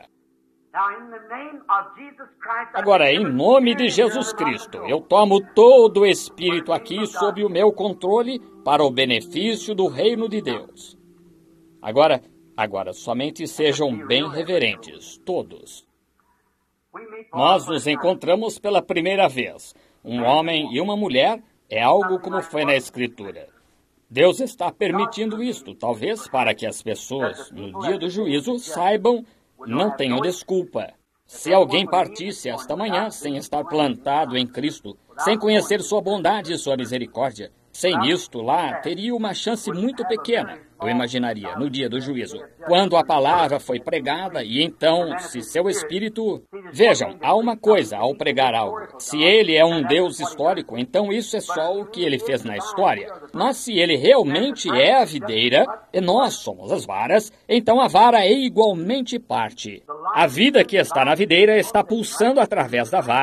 Agora, em nome de Jesus Cristo, eu tomo todo o Espírito aqui sob o meu controle para o benefício do reino de Deus. Agora, agora, somente sejam bem reverentes, todos. Nós nos encontramos pela primeira vez. Um homem e uma mulher é algo como foi na Escritura. Deus está permitindo isto, talvez para que as pessoas, no dia do juízo, saibam, não tenham desculpa. Se alguém partisse esta manhã sem estar plantado em Cristo, sem conhecer sua bondade e sua misericórdia, sem isto lá, teria uma chance muito pequena, eu imaginaria, no dia do juízo, quando a palavra foi pregada e então, se seu espírito... Vejam, há uma coisa ao pregar algo. Se ele é um Deus histórico, então isso é só o que ele fez na história. Mas se ele realmente é a videira, e nós somos as varas, então a vara é igualmente parte. A vida que está na videira está pulsando através da vara,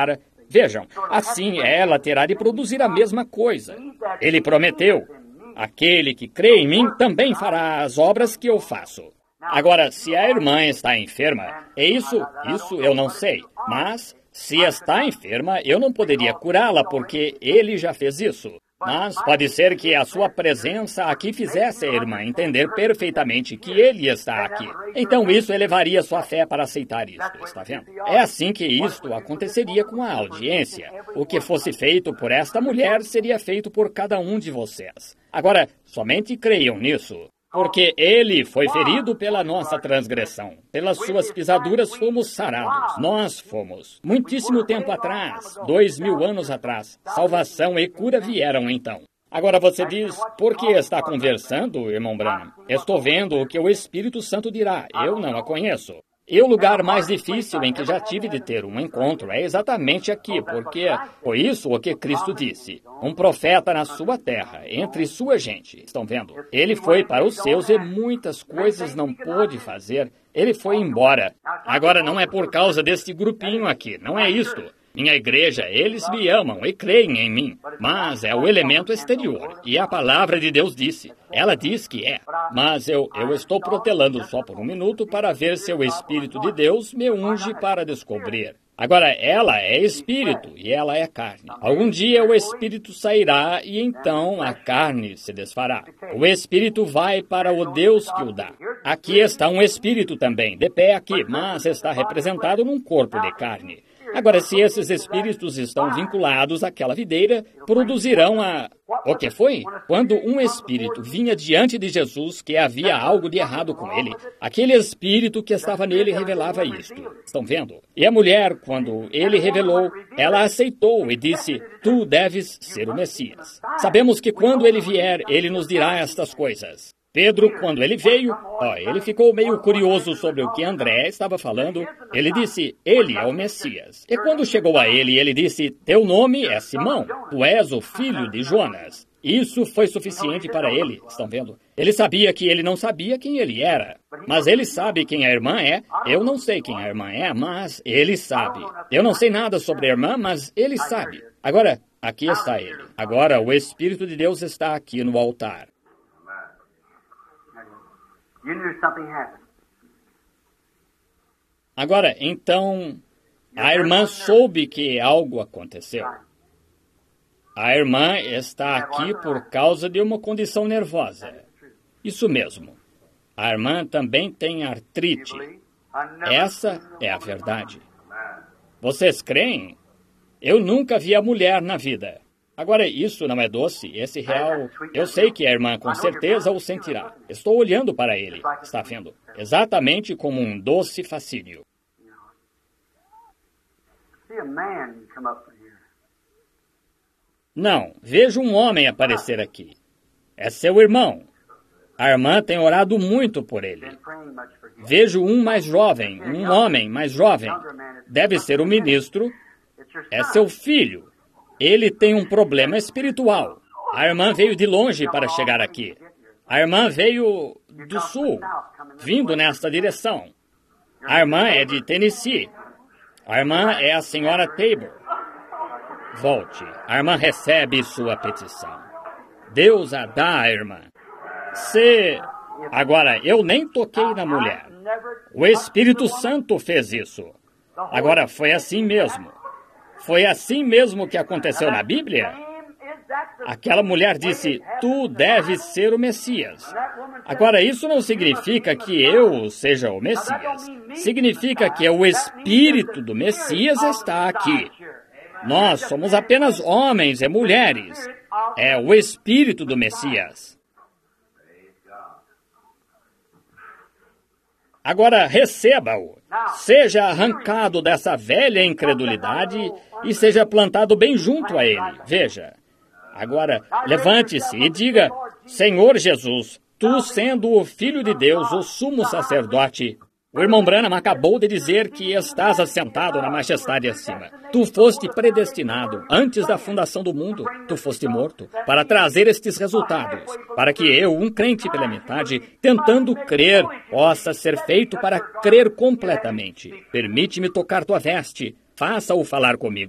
Vejam, assim ela terá de produzir a mesma coisa. Ele prometeu, aquele que crê em mim também fará as obras que eu faço. Agora, se a irmã está enferma, é isso, isso eu não sei. Mas, se está enferma, eu não poderia curá-la porque ele já fez isso. Mas pode ser que a sua presença aqui fizesse a irmã entender perfeitamente que ele está aqui. Então isso elevaria sua fé para aceitar isto, está vendo? É assim que isto aconteceria com a audiência. O que fosse feito por esta mulher seria feito por cada um de vocês. Agora, somente creiam nisso. Porque ele foi ferido pela nossa transgressão. Pelas suas pisaduras fomos sarados. Nós fomos. Muitíssimo tempo atrás, dois mil anos atrás, salvação e cura vieram então. Agora você diz, por que está conversando, irmão Branham? Estou vendo o que o Espírito Santo dirá. Eu não a conheço. E o lugar mais difícil em que já tive de ter um encontro é exatamente aqui, porque foi isso o que Cristo disse. Um profeta na sua terra, entre sua gente. Estão vendo? Ele foi para os seus e muitas coisas não pôde fazer. Ele foi embora. Agora não é por causa deste grupinho aqui, não é isto. Minha igreja, eles me amam e creem em mim, mas é o elemento exterior, e a palavra de Deus disse. Ela diz que é, mas eu, eu estou protelando só por um minuto para ver se o Espírito de Deus me unge para descobrir. Agora, ela é espírito e ela é carne. Algum dia o espírito sairá e então a carne se desfará. O espírito vai para o Deus que o dá. Aqui está um espírito também, de pé aqui, mas está representado num corpo de carne. Agora, se esses espíritos estão vinculados àquela videira, produzirão a... O que foi? Quando um espírito vinha diante de Jesus que havia algo de errado com ele, aquele espírito que estava nele revelava isto. Estão vendo? E a mulher, quando ele revelou, ela aceitou e disse, tu deves ser o Messias. Sabemos que quando ele vier, ele nos dirá estas coisas. Pedro, quando ele veio, ó, ele ficou meio curioso sobre o que André estava falando. Ele disse, ele é o Messias. E quando chegou a ele, ele disse, teu nome é Simão, tu és o filho de Jonas. Isso foi suficiente para ele, estão vendo? Ele sabia que ele não sabia quem ele era. Mas ele sabe quem a irmã é. Eu não sei quem a irmã é, mas ele sabe. Eu não sei nada sobre a irmã, mas ele sabe. Agora, aqui está ele. Agora, o Espírito de Deus está aqui no altar. Agora, então, a irmã soube que algo aconteceu. A irmã está aqui por causa de uma condição nervosa. Isso mesmo. A irmã também tem artrite. Essa é a verdade. Vocês creem? Eu nunca vi a mulher na vida. Agora, isso não é doce, esse real... Eu sei que a irmã com certeza o sentirá. Estou olhando para ele, está vendo? Exatamente como um doce fascínio. Não, vejo um homem aparecer aqui. É seu irmão. A irmã tem orado muito por ele. Vejo um mais jovem, um homem mais jovem. Deve ser o ministro. É seu filho. Ele tem um problema espiritual. A irmã veio de longe para chegar aqui. A irmã veio do sul, vindo nesta direção. A irmã é de Tennessee. A irmã é a senhora Tabor. Volte. A irmã recebe sua petição. Deus a dá, irmã. Se... Agora, eu nem toquei na mulher. O Espírito Santo fez isso. Agora, foi assim mesmo. Foi assim mesmo que aconteceu na Bíblia? Aquela mulher disse, tu deves ser o Messias. Agora, isso não significa que eu seja o Messias. Significa que o Espírito do Messias está aqui. Nós somos apenas homens e mulheres. É o Espírito do Messias. Agora, receba-o. Seja arrancado dessa velha incredulidade e seja plantado bem junto a ele. Veja. Agora, levante-se e diga, Senhor Jesus, tu sendo o Filho de Deus, o sumo sacerdote, o irmão Branham acabou de dizer que estás assentado na majestade acima. Tu foste predestinado, antes da fundação do mundo, tu foste morto, para trazer estes resultados, para que eu, um crente pela metade, tentando crer, possa ser feito para crer completamente. Permite-me tocar tua veste, faça-o falar comigo.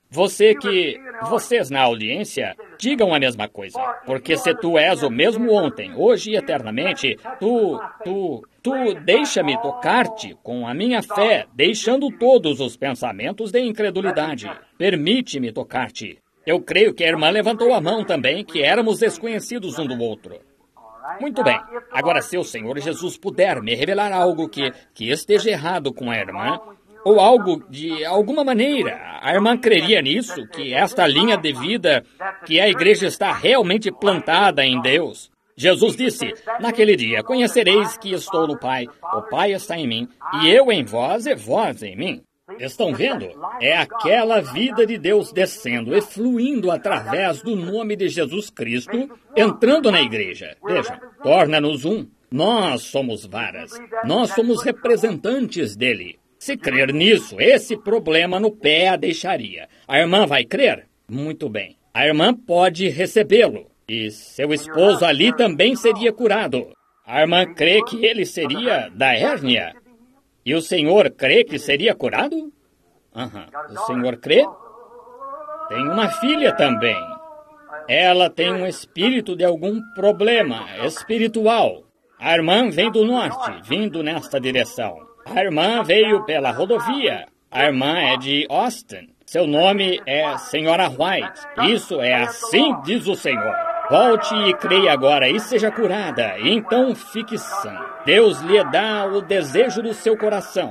Você que... Vocês na audiência digam a mesma coisa. Porque se tu és o mesmo ontem, hoje e eternamente, tu... Tu... Tu deixa-me tocar-te com a minha fé, deixando todos os pensamentos de incredulidade. Permite-me tocar-te. Eu creio que a irmã levantou a mão também, que éramos desconhecidos um do outro. Muito bem. Agora, se o Senhor Jesus puder me revelar algo que, que esteja errado com a irmã, ou algo de alguma maneira, a irmã creria nisso, que esta linha de vida, que a igreja está realmente plantada em Deus. Jesus disse, naquele dia, conhecereis que estou no Pai, o Pai está em mim, e eu em vós e vós em mim. Estão vendo? É aquela vida de Deus descendo e fluindo através do nome de Jesus Cristo, entrando na igreja. Vejam, torna-nos um. Nós somos varas. Nós somos representantes dele. Se crer nisso, esse problema no pé a deixaria. A irmã vai crer? Muito bem. A irmã pode recebê-lo. E seu esposo ali também seria curado. A irmã crê que ele seria da hérnia. E o senhor crê que seria curado? Aham. O senhor crê? Tem uma filha também. Ela tem um espírito de algum problema espiritual. A irmã vem do norte, vindo nesta direção. A irmã veio pela rodovia. A irmã é de Austin. Seu nome é Senhora White. Isso é assim, diz o Senhor. Volte e creia agora e seja curada. E então fique sã. Deus lhe dá o desejo do seu coração.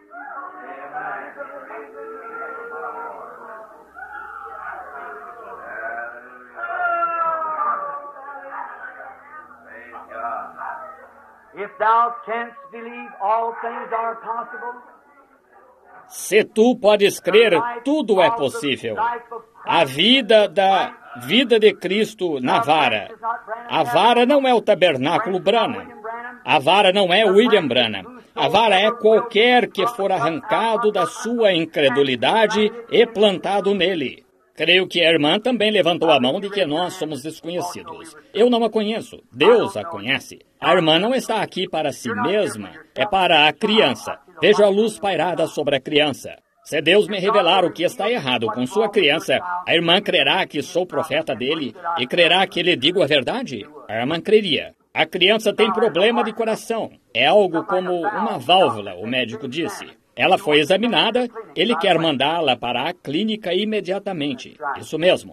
If thou canst believe, all things are possible. Se tu podes crer, tudo é possível. A vida da vida de Cristo na vara. A vara não é o tabernáculo Branham. A vara não é William Branham. A vara é qualquer que for arrancado da sua incredulidade e plantado nele. Creio que a irmã também levantou a mão de que nós somos desconhecidos. Eu não a conheço. Deus a conhece. A irmã não está aqui para si mesma. É para a criança. Vejo a luz pairada sobre a criança. Se Deus me revelar o que está errado com sua criança, a irmã crerá que sou profeta dele e crerá que lhe digo a verdade? A irmã creria. A criança tem problema de coração. É algo como uma válvula, o médico disse. Ela foi examinada, ele quer mandá-la para a clínica imediatamente. Isso mesmo.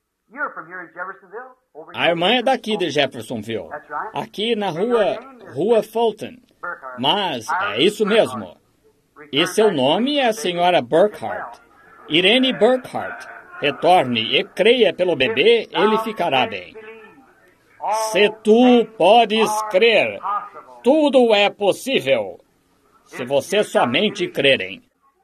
A irmã é daqui de Jeffersonville, aqui na rua, rua Fulton. Mas é isso mesmo. E seu nome é a senhora Burkhardt. Irene Burkhardt. Retorne e creia pelo bebê, ele ficará bem. Se tu podes crer, tudo é possível. Se você somente crerem.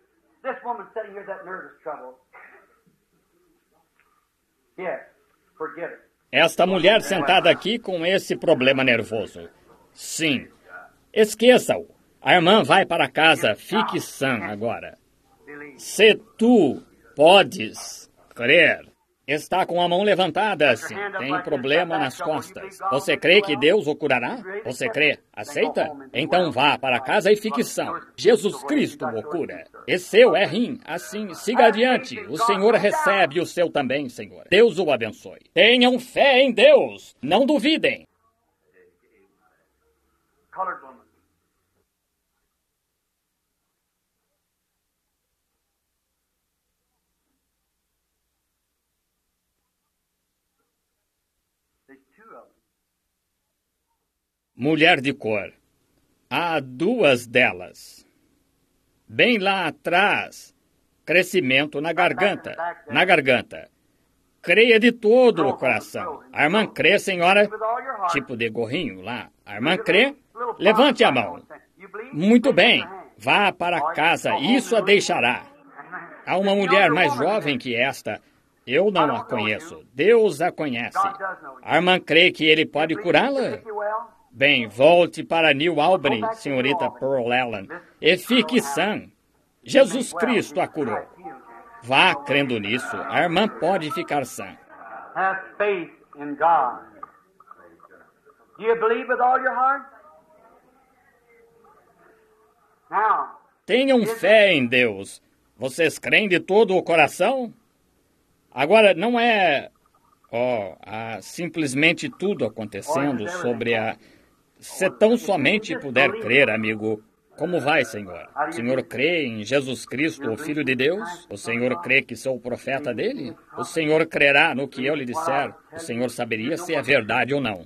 Esta mulher sentada aqui com esse problema nervoso. Sim. Esqueça-o. A irmã vai para casa. Fique sã agora. Se tu podes crer. Está com a mão levantada, sim. Tem problema nas costas. Você crê que Deus o curará? Você crê? Aceita? Então vá para casa e fique são. Jesus Cristo o cura. E seu é rim. Assim, siga adiante. O Senhor recebe o seu também, Senhor. Deus o abençoe. Tenham fé em Deus. Não duvidem. Mulher de cor. Há duas delas. Bem lá atrás, crescimento na garganta. Na garganta. Creia de todo o coração. A irmã crê, senhora? Tipo de gorrinho lá. A irmã crê? Levante a mão. Muito bem. Vá para casa. Isso a deixará. Há uma mulher mais jovem que esta. Eu não a conheço. Deus a conhece. A irmã crê que ele pode curá-la? Bem, volte para New Albany, senhorita Pearl Allen, e fique sã. Jesus Cristo a curou. Vá crendo nisso. A irmã pode ficar sã. Have faith in God. Do you believe with all your heart? Now, Tenham fé em Deus. Vocês creem de todo o coração? Agora, não é oh, ah, simplesmente tudo acontecendo sobre a... Se tão somente puder crer, amigo, como vai, Senhor? O Senhor crê em Jesus Cristo, o Filho de Deus? O Senhor crê que sou o profeta dele? O Senhor crerá no que eu lhe disser? O Senhor saberia se é verdade ou não.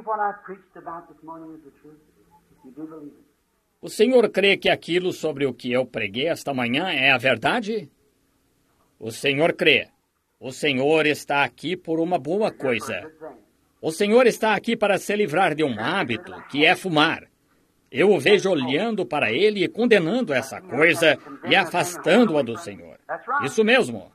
O Senhor crê que aquilo sobre o que eu preguei esta manhã é a verdade? O Senhor crê. O Senhor está aqui por uma boa coisa. O Senhor está aqui para se livrar de um hábito, que é fumar. Eu o vejo olhando para ele e condenando essa coisa e afastando-a do Senhor. Isso mesmo.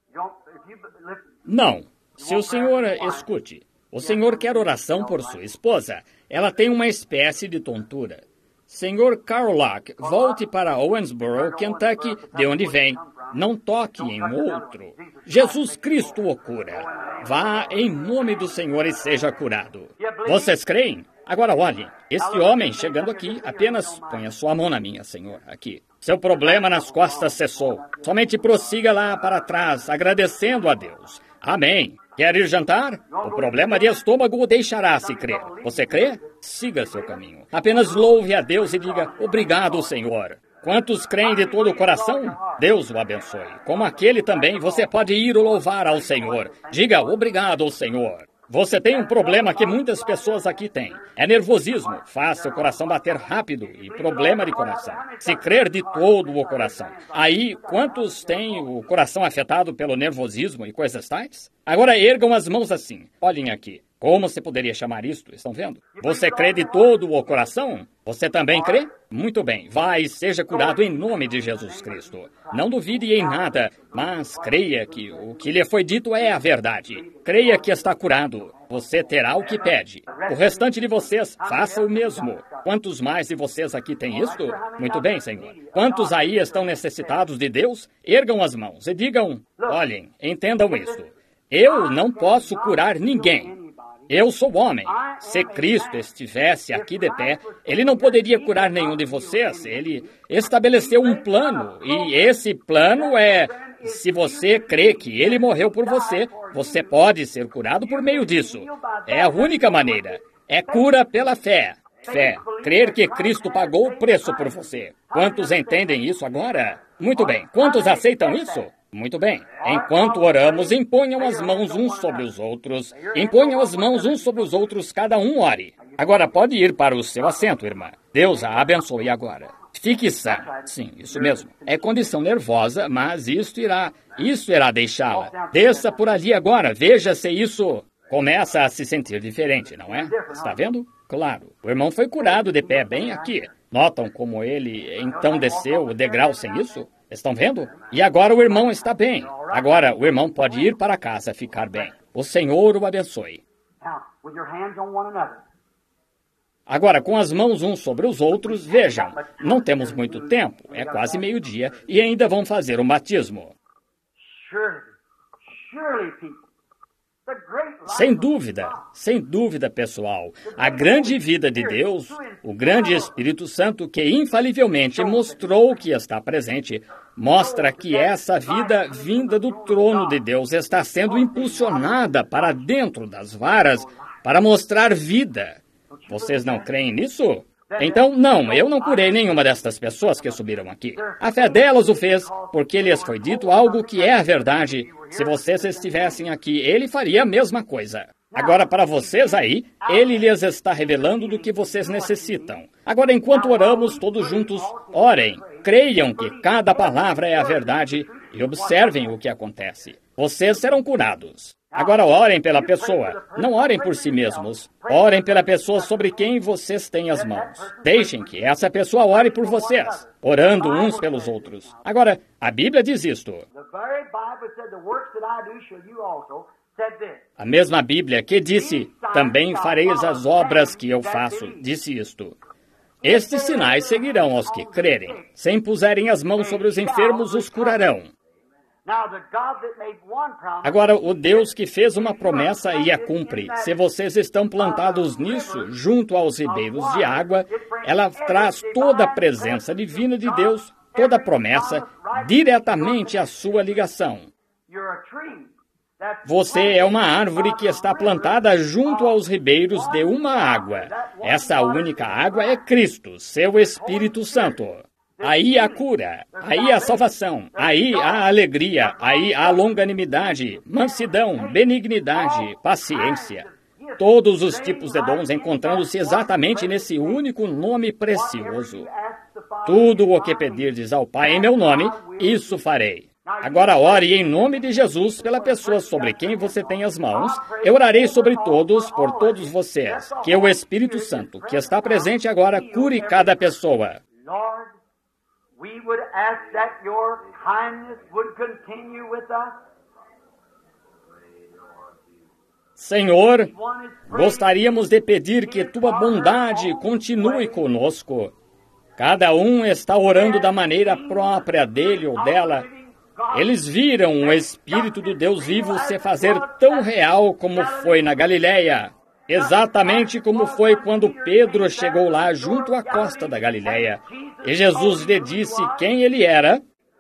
Não. Se o Senhor escute, o Senhor quer oração por sua esposa. Ela tem uma espécie de tontura. Senhor Carlock, volte para Owensboro, Kentucky, de onde vem. Não toque em outro. Jesus Cristo o cura. Vá em nome do Senhor e seja curado. Vocês creem? Agora olhem, este homem chegando aqui, apenas ponha sua mão na minha, Senhor, aqui. Seu problema nas costas cessou. Somente prossiga lá para trás, agradecendo a Deus. Amém. Quer ir jantar? O problema de estômago o deixará se crer. Você crê? Siga seu caminho. Apenas louve a Deus e diga, obrigado, Senhor. Quantos creem de todo o coração? Deus o abençoe. Como aquele também, você pode ir louvar ao Senhor. Diga, obrigado ao Senhor. Você tem um problema que muitas pessoas aqui têm. É nervosismo. Faz seu coração bater rápido e problema de coração. Se crer de todo o coração. Aí, quantos têm o coração afetado pelo nervosismo e coisas tais? Agora ergam as mãos assim. Olhem aqui. Como você poderia chamar isto? Estão vendo? Você crê de todo o coração? Você também crê? Muito bem. Vai e seja curado em nome de Jesus Cristo. Não duvide em nada, mas creia que o que lhe foi dito é a verdade. Creia que está curado. Você terá o que pede. O restante de vocês, faça o mesmo. Quantos mais de vocês aqui têm isto? Muito bem, Senhor. Quantos aí estão necessitados de Deus? Ergam as mãos e digam, olhem, entendam isto. Eu não posso curar ninguém. Eu sou homem. Se Cristo estivesse aqui de pé, ele não poderia curar nenhum de vocês. Ele estabeleceu um plano, e esse plano é, se você crê que ele morreu por você, você pode ser curado por meio disso. É a única maneira. É cura pela fé. Fé. Crer que Cristo pagou o preço por você. Quantos entendem isso agora? Muito bem. Quantos aceitam isso? Muito bem. Enquanto oramos, imponham as mãos uns sobre os outros. Imponham as mãos uns sobre os outros, cada um ore. Agora pode ir para o seu assento, irmã. Deus a abençoe agora. Fique sã. Sim, isso mesmo. É condição nervosa, mas isto irá, isso irá deixá-la. Desça por ali agora, veja se isso começa a se sentir diferente, não é? Está vendo? Claro. O irmão foi curado de pé bem aqui. Notam como ele então desceu o degrau sem isso? Estão vendo? E agora o irmão está bem. Agora o irmão pode ir para casa ficar bem. O Senhor o abençoe. Agora, com as mãos uns sobre os outros, vejam, não temos muito tempo, é quase meio-dia, e ainda vão fazer o batismo. Sem dúvida, sem dúvida, pessoal, a grande vida de Deus, o grande Espírito Santo que infalivelmente mostrou que está presente, mostra que essa vida vinda do trono de Deus está sendo impulsionada para dentro das varas para mostrar vida. Vocês não creem nisso? Então, não, eu não curei nenhuma destas pessoas que subiram aqui. A fé delas o fez, porque lhes foi dito algo que é a verdade. Se vocês estivessem aqui, ele faria a mesma coisa. Agora, para vocês aí, ele lhes está revelando do que vocês necessitam. Agora, enquanto oramos todos juntos, orem. Creiam que cada palavra é a verdade e observem o que acontece. Vocês serão curados. Agora orem pela pessoa. Não orem por si mesmos. Orem pela pessoa sobre quem vocês têm as mãos. Deixem que essa pessoa ore por vocês, orando uns pelos outros. Agora, a Bíblia diz isto. A mesma Bíblia que disse, também fareis as obras que eu faço, disse isto. Estes sinais seguirão aos que crerem. Se impuserem as mãos sobre os enfermos, os curarão. Agora, o Deus que fez uma promessa e a cumpre. Se vocês estão plantados nisso, junto aos ribeiros de água, ela traz toda a presença divina de Deus, toda a promessa, diretamente à sua ligação. Você é uma árvore que está plantada junto aos ribeiros de uma água. Essa única água é Cristo, seu Espírito Santo. Aí há cura, aí há salvação, aí há alegria, aí há longanimidade, mansidão, benignidade, paciência. Todos os tipos de dons encontrando-se exatamente nesse único nome precioso. Tudo o que pedirdes ao Pai em meu nome, isso farei. Agora ore em nome de Jesus pela pessoa sobre quem você tem as mãos. Eu orarei sobre todos, por todos vocês. Que o Espírito Santo, que está presente agora, cure cada pessoa. We would ask that your kindness would continue with us. Senhor, gostaríamos de pedir que tua bondade continue conosco. Cada um está orando da maneira própria dele ou dela. Eles viram o Espírito do Deus vivo se fazer tão real como foi na Galileia. Exatamente como foi quando Pedro chegou lá junto à costa da Galileia. E Jesus lhe disse quem ele era.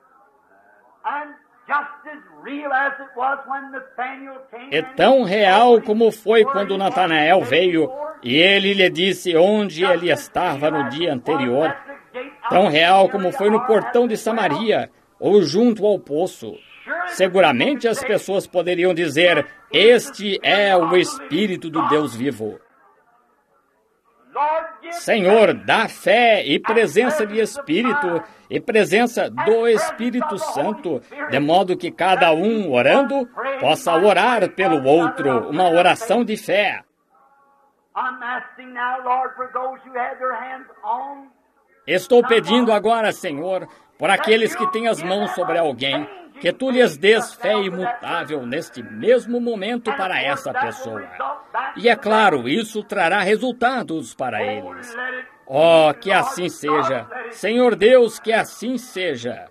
É tão real como foi quando Natanael veio e ele lhe disse onde ele estava no dia anterior. Tão real como foi no portão de Samaria ou junto ao poço. Seguramente as pessoas poderiam dizer: este é o Espírito do Deus vivo. Senhor, dá fé e presença de Espírito e presença do Espírito Santo, de modo que cada um orando possa orar pelo outro, uma oração de fé. Estou pedindo agora, Senhor, por aqueles que têm as mãos sobre alguém, que tu lhes dês fé imutável neste mesmo momento para essa pessoa. E é claro, isso trará resultados para eles. Oh, que assim seja. Senhor Deus, que assim seja.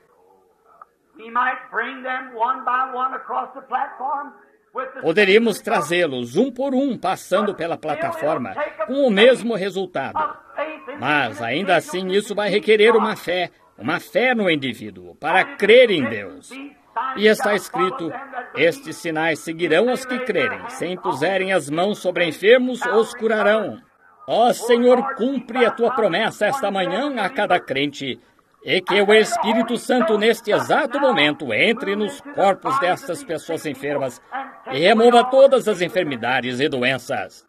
Poderíamos trazê-los um por um passando pela plataforma com o mesmo resultado. Mas ainda assim isso vai requerer uma fé, uma fé no indivíduo, para crer em Deus. E está escrito: estes sinais seguirão os que crerem. Se impuserem as mãos sobre enfermos, os curarão. Ó Senhor, cumpre a tua promessa esta manhã a cada crente, e que o Espírito Santo neste exato momento entre nos corpos destas pessoas enfermas e remova todas as enfermidades e doenças.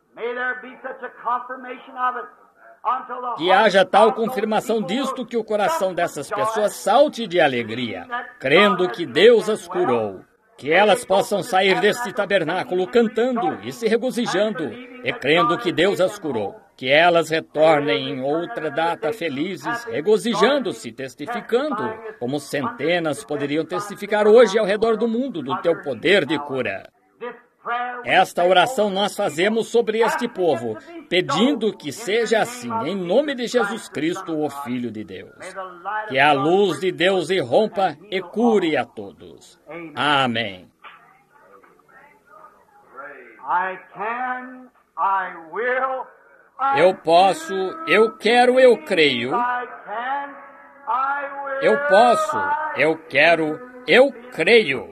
Que haja tal confirmação disto que o coração dessas pessoas salte de alegria, crendo que Deus as curou. Que elas possam sair deste tabernáculo cantando e se regozijando, e crendo que Deus as curou. Que elas retornem em outra data felizes, regozijando-se, testificando, como centenas poderiam testificar hoje ao redor do mundo do teu poder de cura. Esta oração nós fazemos sobre este povo, pedindo que seja assim, em nome de Jesus Cristo, o Filho de Deus. Que a luz de Deus irrompa e cure a todos. Amém. Eu posso, eu quero, eu creio. Eu posso, eu quero, eu creio.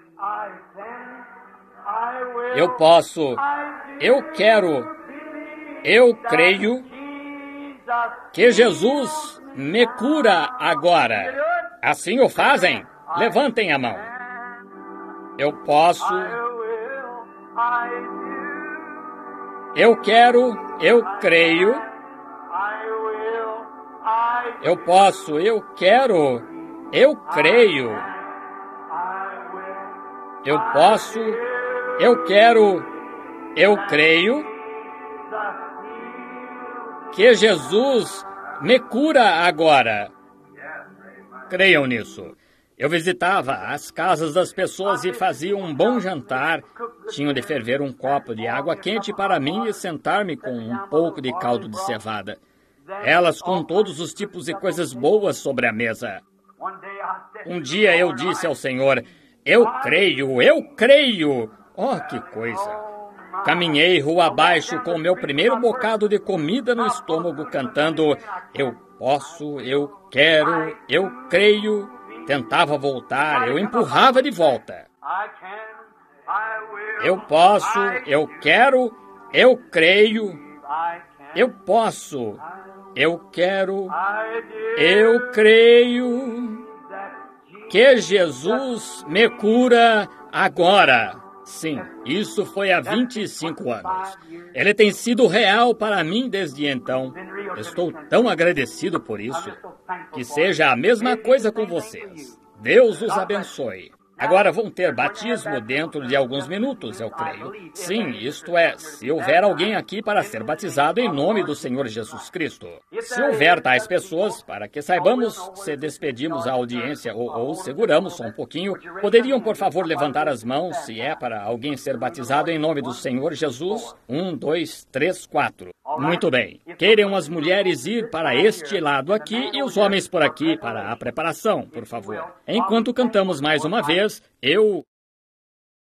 Eu posso, eu quero, eu creio que Jesus me cura agora. Assim o fazem? Levantem a mão. Eu posso, eu quero, eu creio. Eu posso, eu quero, eu creio. Eu posso, eu quero, eu creio que Jesus me cura agora. Creiam nisso. Eu visitava as casas das pessoas e fazia um bom jantar. Tinha de ferver um copo de água quente para mim e sentar-me com um pouco de caldo de cevada. Elas com todos os tipos de coisas boas sobre a mesa. Um dia eu disse ao Senhor: eu creio, eu creio. Oh, que coisa! Caminhei rua abaixo com o meu primeiro bocado de comida no estômago, cantando: eu posso, eu quero, eu creio. Tentava voltar, eu empurrava de volta. Eu posso, eu quero, eu creio, eu posso, eu quero, eu creio que Jesus me cura agora. Sim, isso foi há vinte e cinco anos. Ele tem sido real para mim desde então. Estou tão agradecido por isso. Que seja a mesma coisa com vocês. Deus os abençoe. Agora vão ter batismo dentro de alguns minutos, eu creio. Sim, isto é, se houver alguém aqui para ser batizado em nome do Senhor Jesus Cristo. Se houver tais pessoas, para que saibamos se despedimos a audiência ou, ou seguramos só um pouquinho, poderiam, por favor, levantar as mãos se é para alguém ser batizado em nome do Senhor Jesus? Um, dois, três, quatro. Muito bem. Queiram as mulheres ir para este lado aqui e os homens por aqui para a preparação, por favor. Enquanto cantamos mais uma vez, eu